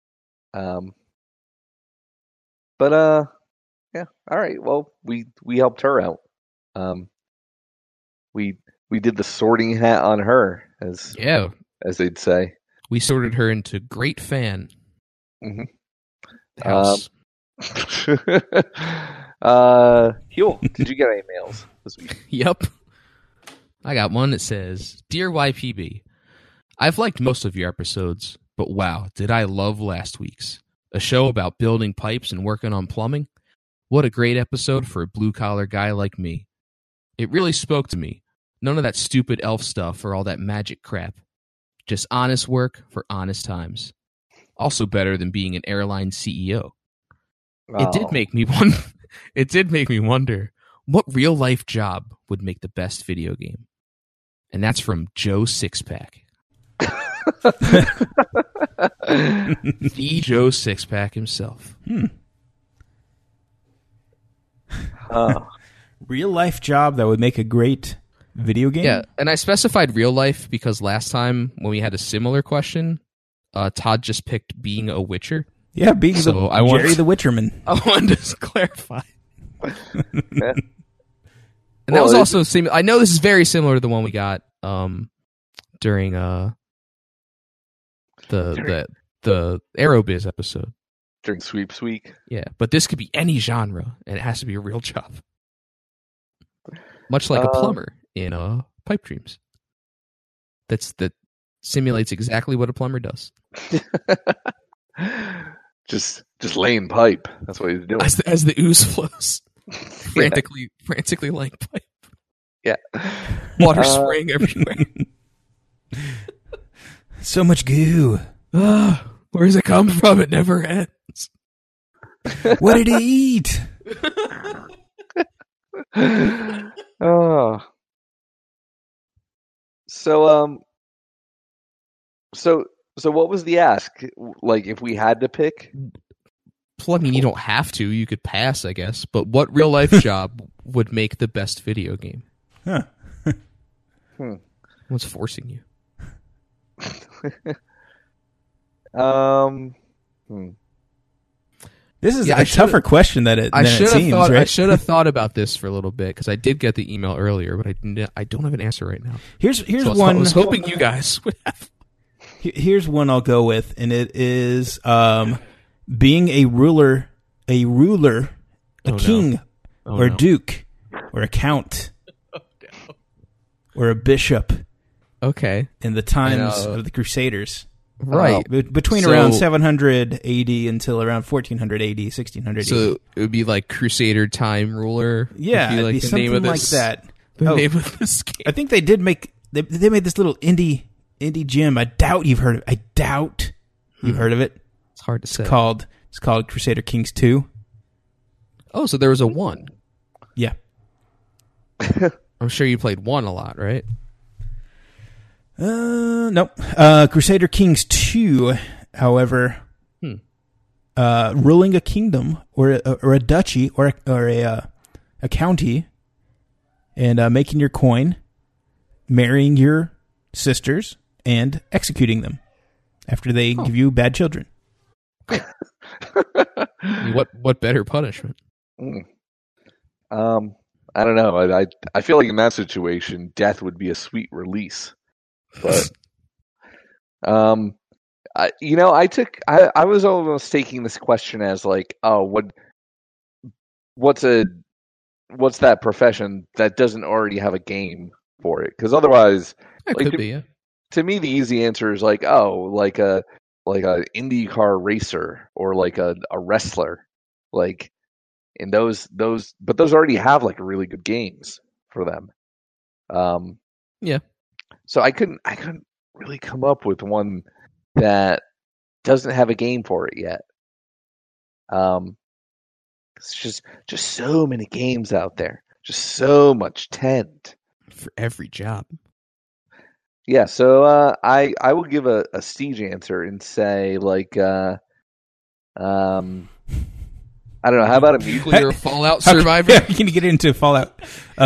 But yeah. All right. Well, we helped her out. We did the sorting hat on her, as they'd say. We sorted her into great fan. Mm-hmm. House. Huel, did you get any mails this week? Yep. I got one that says, Dear YPB, I've liked most of your episodes, but wow, did I love last week's. A show about building pipes and working on plumbing? What a great episode for a blue-collar guy like me. It really spoke to me. None of that stupid elf stuff or all that magic crap. Just honest work for honest times. Also better than being an airline CEO. It did make me wonder what real-life job would make the best video game. And that's from Joe Sixpack. The Joe Sixpack himself. Real life job that would make a great video game? Yeah, and I specified real life because last time when we had a similar question, Todd just picked being a Witcher. Yeah, being Jerry the Witcherman. I wanted to clarify. Yeah. And that was also I know this is very similar to the one we got during the Aerobiz episode. During Sweeps Week. Yeah, but this could be any genre, and it has to be a real job. Much like a plumber in Pipe Dreams. That simulates exactly what a plumber does. just laying pipe. That's what he's doing. As the ooze flows. frantically laying pipe. Yeah. Water spraying everywhere. So much goo. Where does it come from? It never ends. What did he eat? Oh. So what was the ask? Like, if we had to pick? Well, I mean, you don't have to. You could pass, I guess. But what real life job would make the best video game? Huh. What's forcing you? This is Yeah, a tougher question than it seems, right? I should have thought about this for a little bit because I did get the email earlier, but I don't have an answer right now. Here's So one. I was hoping you guys would have. Here's one I'll go with, and it is being a ruler, a king, or a duke, or a count, or a bishop. Okay. In the times of the Crusaders. Right. Between around 700 AD until around 1400 AD, 1600 AD. So it would be like Crusader time ruler. Yeah, it'd be something like that. The name of this game. I think they did make they made this little indie gem. I doubt you've heard of it. You've heard of it. It's hard to say. It's called Crusader Kings 2. Oh, so there was a 1. Yeah. I'm sure you played 1 a lot, right? Nope. Crusader Kings 2, however, ruling a kingdom or a duchy or a county, and making your coin, marrying your sisters, and executing them after they give you bad children. What better punishment? I don't know. I feel like in that situation, death would be a sweet release. But, I was almost taking this question as like, oh, what's that profession that doesn't already have a game for it? Because otherwise, to me, the easy answer is like, oh, like a IndyCar racer or like a wrestler, like, and those, but those already have like really good games for them. Yeah. So I couldn't really come up with one that doesn't have a game for it yet. It's just so many games out there, just so much tent for every job. Yeah, so I will give a siege answer and say like I don't know. How about a nuclear Fallout survivor? Yeah, can you get into Fallout?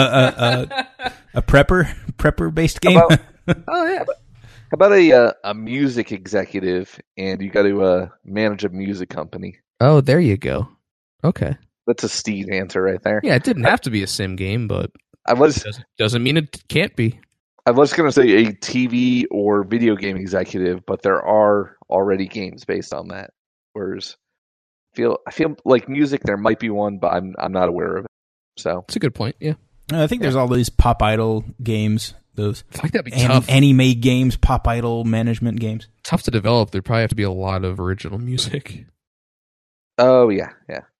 A prepper based game. Oh yeah. How about a music executive, and you got to manage a music company? Oh, there you go. Okay, that's a Steve answer right there. Yeah, it didn't have to be a sim game, but doesn't mean it can't be. I was going to say a TV or video game executive, but there are already games based on that. Whereas I feel like music, there might be one, but I'm not aware of it. So it's a good point. Yeah, I think there's all these Pop Idol games. Those I think that'd be tough. Anime games, Pop Idol management games. Tough to develop. There'd probably have to be a lot of original music. Oh yeah.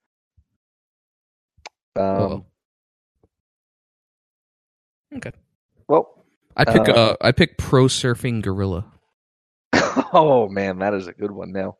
Okay. Well, I pick Pro Surfing Gorilla. Oh man, that is a good one. Now,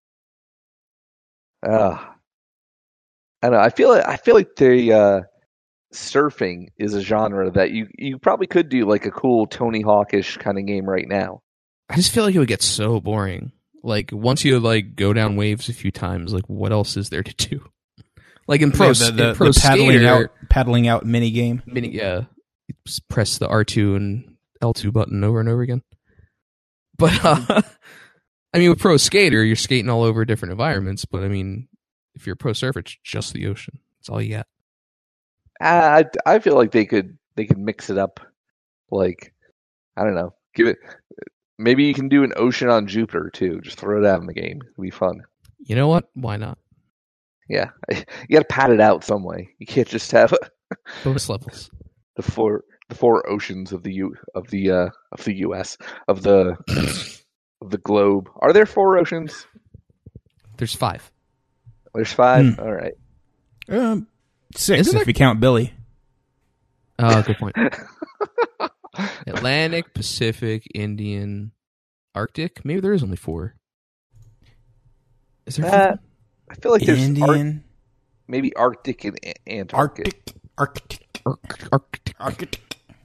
I don't know. I feel like the surfing is a genre that you probably could do like a cool Tony Hawk-ish kind of game right now. I just feel like it would get so boring. Like once you like go down waves a few times, like what else is there to do? Like in Pro Skater, paddling out mini game. You just press the R2 and L2 button over and over again. But I mean, with Pro Skater, you're skating all over different environments. But I mean, if you're a pro surfer, it's just the ocean. That's all you got. I feel like they could mix it up. Like, I don't know. Maybe you can do an ocean on Jupiter too. Just throw it out in the game. It'll be fun. You know what? Why not? Yeah, you got to pad it out some way. You can't just have bonus levels. The four oceans of the U.S. of the globe. Are there 4 oceans? There's 5. There's 5. All right. 6 Isn't if there- you count Billy. Oh, good point. Atlantic, Pacific, Indian, Arctic. Maybe there is only 4. Is there? I feel like there's Indian, maybe Arctic and Antarctic. Arctic. Arctic.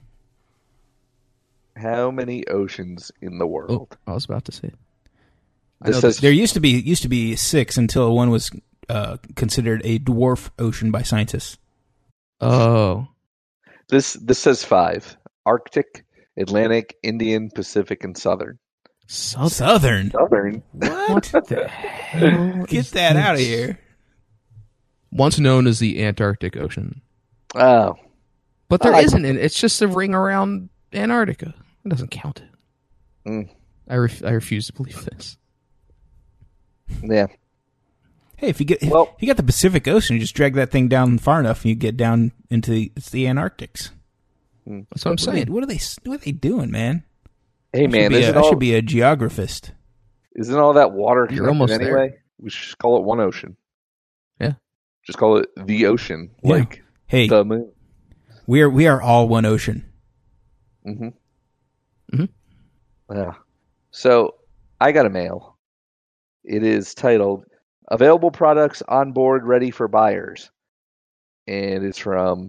How many oceans in the Oh, world? I was about to say. This says There used to be 6 until one was considered a dwarf ocean by scientists. Oh, this says 5: Arctic, Atlantic, Indian, Pacific, and Southern. Southern. Southern. what the hell? Get is that out of this? here. Once known as the Antarctic Ocean, Oh, but there I- isn't. It's just a ring around Antarctica. It doesn't count. Mm. I refuse to believe this. yeah. Hey, if you get Well- if you got the Pacific Ocean, you just drag that thing down far enough, and you get down into the Antarctics. That's what I'm saying. What are they doing, man? Hey, man, I isn't all, should be a geographist. isn't all that water You're connected almost anyway? there. We should just call it one ocean. Yeah. Just call it the ocean, Yeah. like Hey, the moon. we are all one ocean. Mm-hmm. Mhm. Yeah. So I got a mail. It is titled "Available Products on Board Ready for Buyers," and it's from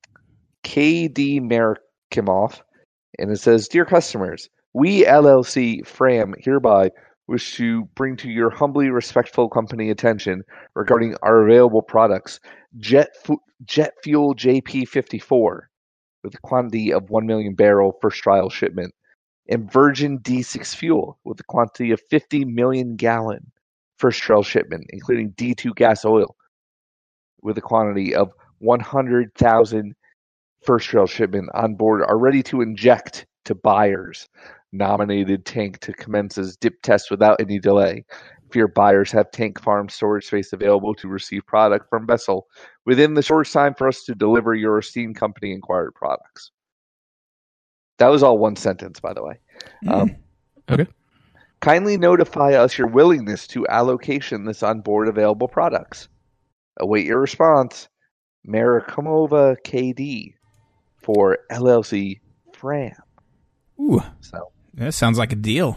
K.D. Merkimoff, and it says, "Dear customers, we LLC Fram hereby wish to bring to your humbly respectful company attention regarding our available products: Jet Fuel JP54 with a quantity of 1 million barrel first trial shipment, and Virgin D6 fuel with a quantity of 50 million gallon first trial shipment, including D2 gas oil with a quantity of 100,000 first trial shipment on board, are ready to inject to buyers. Nominated tank to commence as dip test without any delay. If your buyers have tank farm storage space available to receive product from vessel within the short time for us to deliver your esteemed company inquired products." That was all one sentence, by the way. Okay. Kindly notify us your willingness to allocation this onboard available products. Await your response. Marikomova KD for LLC Fram. Ooh, So, that sounds like a deal.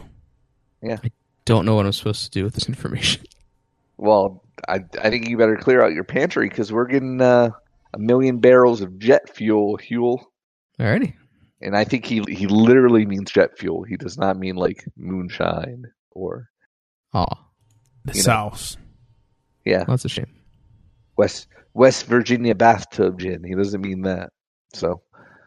Don't know what I'm supposed to do with this information. well, I think you better clear out your pantry because we're getting 1 million barrels of jet fuel. Alrighty. And I think he literally means jet fuel. He does not mean like moonshine or Aw, The You know. sauce. yeah, that's a shame. West Virginia bathtub gin. He doesn't mean that. So,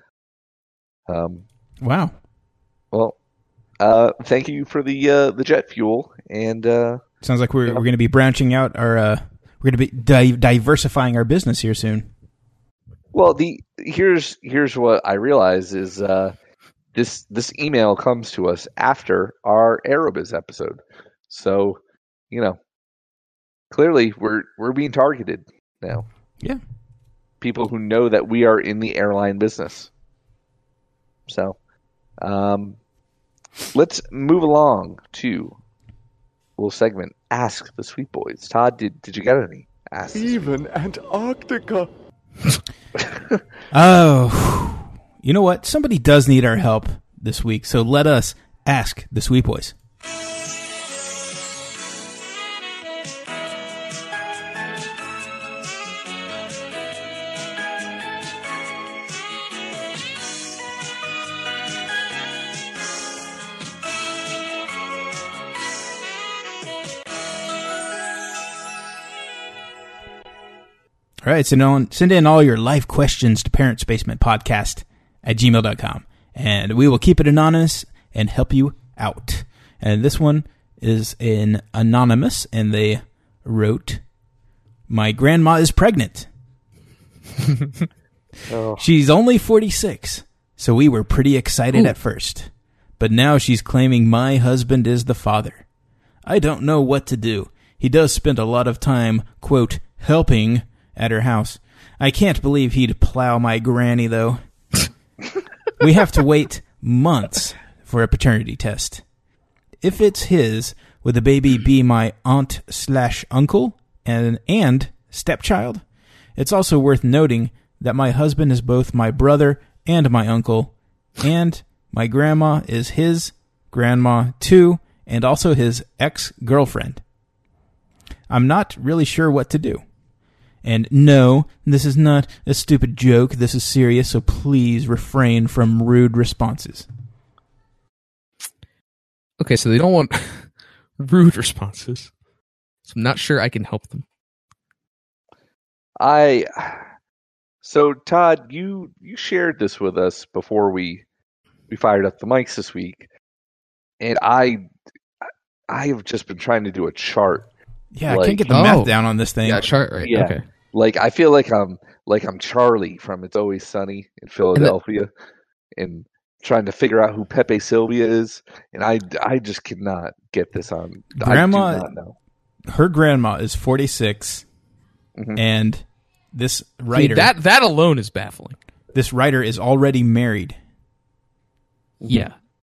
Wow. well, thank you for the jet fuel, and Sounds like we're going to be branching out our. We're going to be diversifying our business here soon. well, here's what I realize is this email comes to us after our Aerobiz episode, so clearly we're being targeted now. Yeah. People who know that we are in the airline business. So, let's move along to a little segment. Ask the Sweet Boys. Todd, did you get any? Ask the Sweet Even Antarctica. Oh, you know what? Somebody does need our help this week, so let us ask the Sweet Boys. All right, send in all your life questions to parentsbasementpodcast@gmail.com, and we will keep it anonymous and help you out. And this one is an anonymous, and they wrote, "My grandma is pregnant. Oh. She's only 46, so we were pretty excited at first. But now she's claiming my husband is the father. I don't know what to do. He does spend a lot of time, quote, helping at her house. I can't believe he'd plow my granny, though. We have to wait months for a paternity test. If it's his, would the baby be my aunt/uncle and stepchild? It's also worth noting that my husband is both my brother and my uncle, and my grandma is his grandma too, and also his ex-girlfriend. I'm not really sure what to do. And no, this is not a stupid joke. This is serious, so please refrain from rude responses. Okay, so they don't want rude responses. So I'm not sure I can help them. So Todd, you shared this with us before we fired up the mics this week, and I have just been trying to do a chart. Yeah, I can't get the math down on this thing. Yeah, chart, right? Yeah. Okay. Like I feel like I'm Charlie from It's Always Sunny in Philadelphia, and trying to figure out who Pepe Sylvia is, and I just cannot get this on. Grandma, I do not know. Her grandma is 46, and this writer... See, that alone is baffling. This writer is already married. Yeah.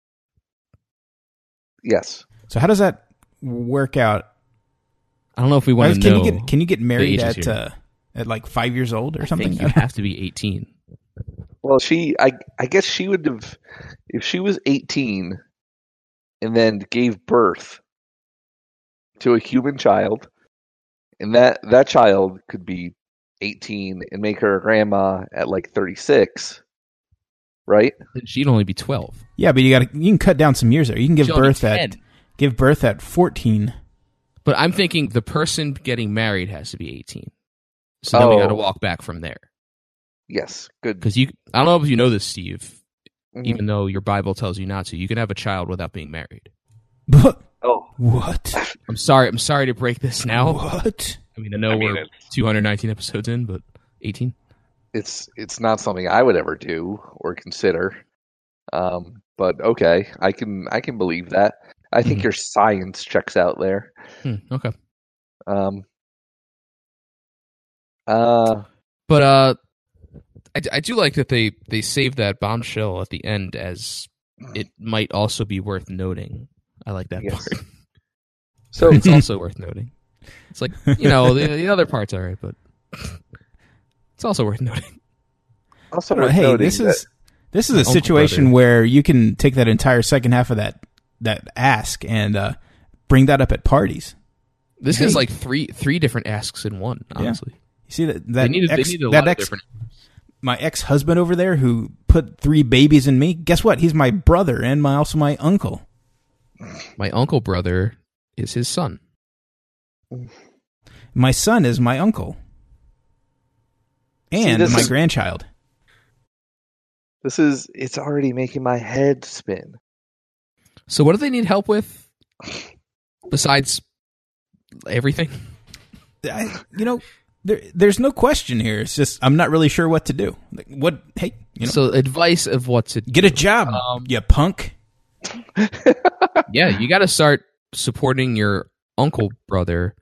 Yes. So how does that work out? I don't know if we want to know. Can you get married at like 5 years old or I something? think you have to be 18. Well, I guess she would have, if she was 18 and then gave birth to a human child, and that child could be 18 and make her a grandma at like 36, right? She'd only be 12. Yeah, but you can cut down some years there. You can give She'll be birth at 14. But I'm thinking the person getting married has to be 18. So then we got to walk back from there. Yes, good. Because I don't know if you know this, Steve, even though your Bible tells you not to. You can have a child without being married. Oh, what? I'm sorry to break this now. What? I mean, we're 219 episodes in, but 18. It's not something I would ever do or consider. But okay, I can believe that. I think your science checks out there. Okay. But I do like that they saved that bombshell at the end as it might also be worth noting. I like that part. So it's also worth noting. It's like, the other part's all right, but it's also worth noting. Also worth noting this is a situation where you can take that entire second half of that ask and bring that up at parties. This is like three different asks in one, honestly. Yeah. You see that they need a lot of different. My ex-husband over there who put 3 babies in me, guess what? He's my brother and also my uncle. My uncle brother is his son. My son is my uncle. And my grandchild. It's already making my head spin. So what do they need help with? Besides everything? There's no question here. It's just I'm not really sure what to do. Like, what? Hey, So advice of what to get a job, you punk. Yeah, you got to start supporting your uncle brother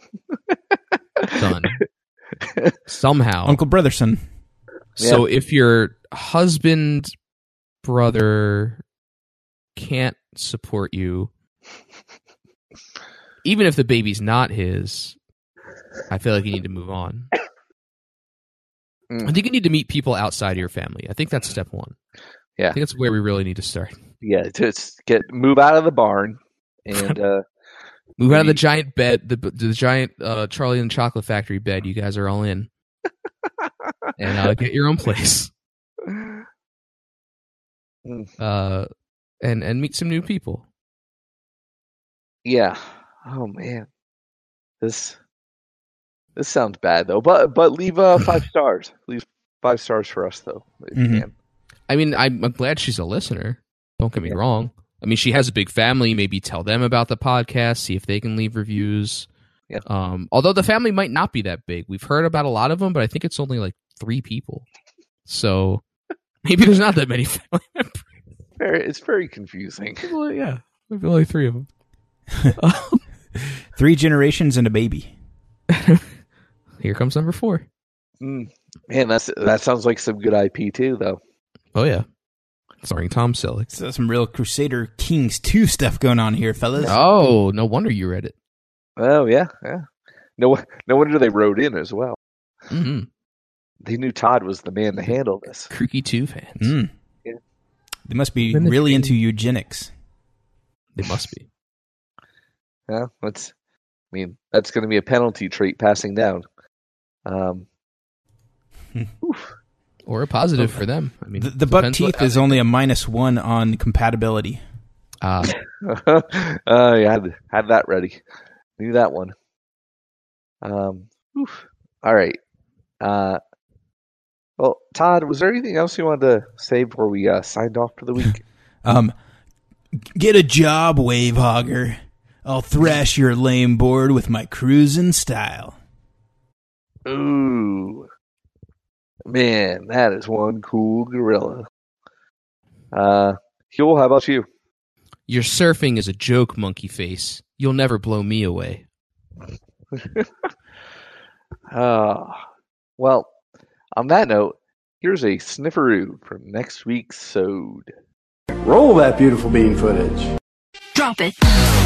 son somehow. Uncle Brotherson. So if your husband brother can't support you, even if the baby's not his, I feel like you need to move on. I think you need to meet people outside of your family. I think that's step 1. Yeah, I think that's where we really need to start. Yeah, just move out of the barn and move out of the giant bed, the giant Charlie and the Chocolate Factory bed. You guys are all in, and get your own place. And meet some new people. Yeah. Oh man, this sounds bad though. But leave 5 stars. Leave 5 stars for us though, if you can. I mean, I'm glad she's a listener. Don't get me wrong. I mean, she has a big family. Maybe tell them about the podcast. See if they can leave reviews. Yeah. Although the family might not be that big. We've heard about a lot of them, but I think it's only like 3 people. So maybe there's not that many family members. It's very confusing. Well, yeah, maybe only 3 of them. 3 generations and a baby. Here comes number 4. Man, that sounds like some good IP too, though. Oh yeah, starring Tom Selleck. So some real Crusader Kings 2 stuff going on here, fellas. Oh, no wonder you read it. Oh yeah. No wonder they wrote in as well. Mm-hmm. They knew Todd was the man to handle this. Creaky 2 fans. Mm. Yeah. They must be really into eugenics. They must be. Yeah, that's going to be a penalty trait passing down. Or a positive for them. I mean, The buck teeth is only a -1 on compatibility. You had that ready. Knew that one. All right. Well, Todd, was there anything else you wanted to say before we signed off for the week? Get a job, wave hogger. I'll thrash your lame board with my cruising style. Ooh. Man, that is one cool gorilla. Huel, how about you? Your surfing is a joke, monkey face. You'll never blow me away. Well, on that note, here's a snifferoo from next week's Sode. Roll that beautiful bean footage. Drop it.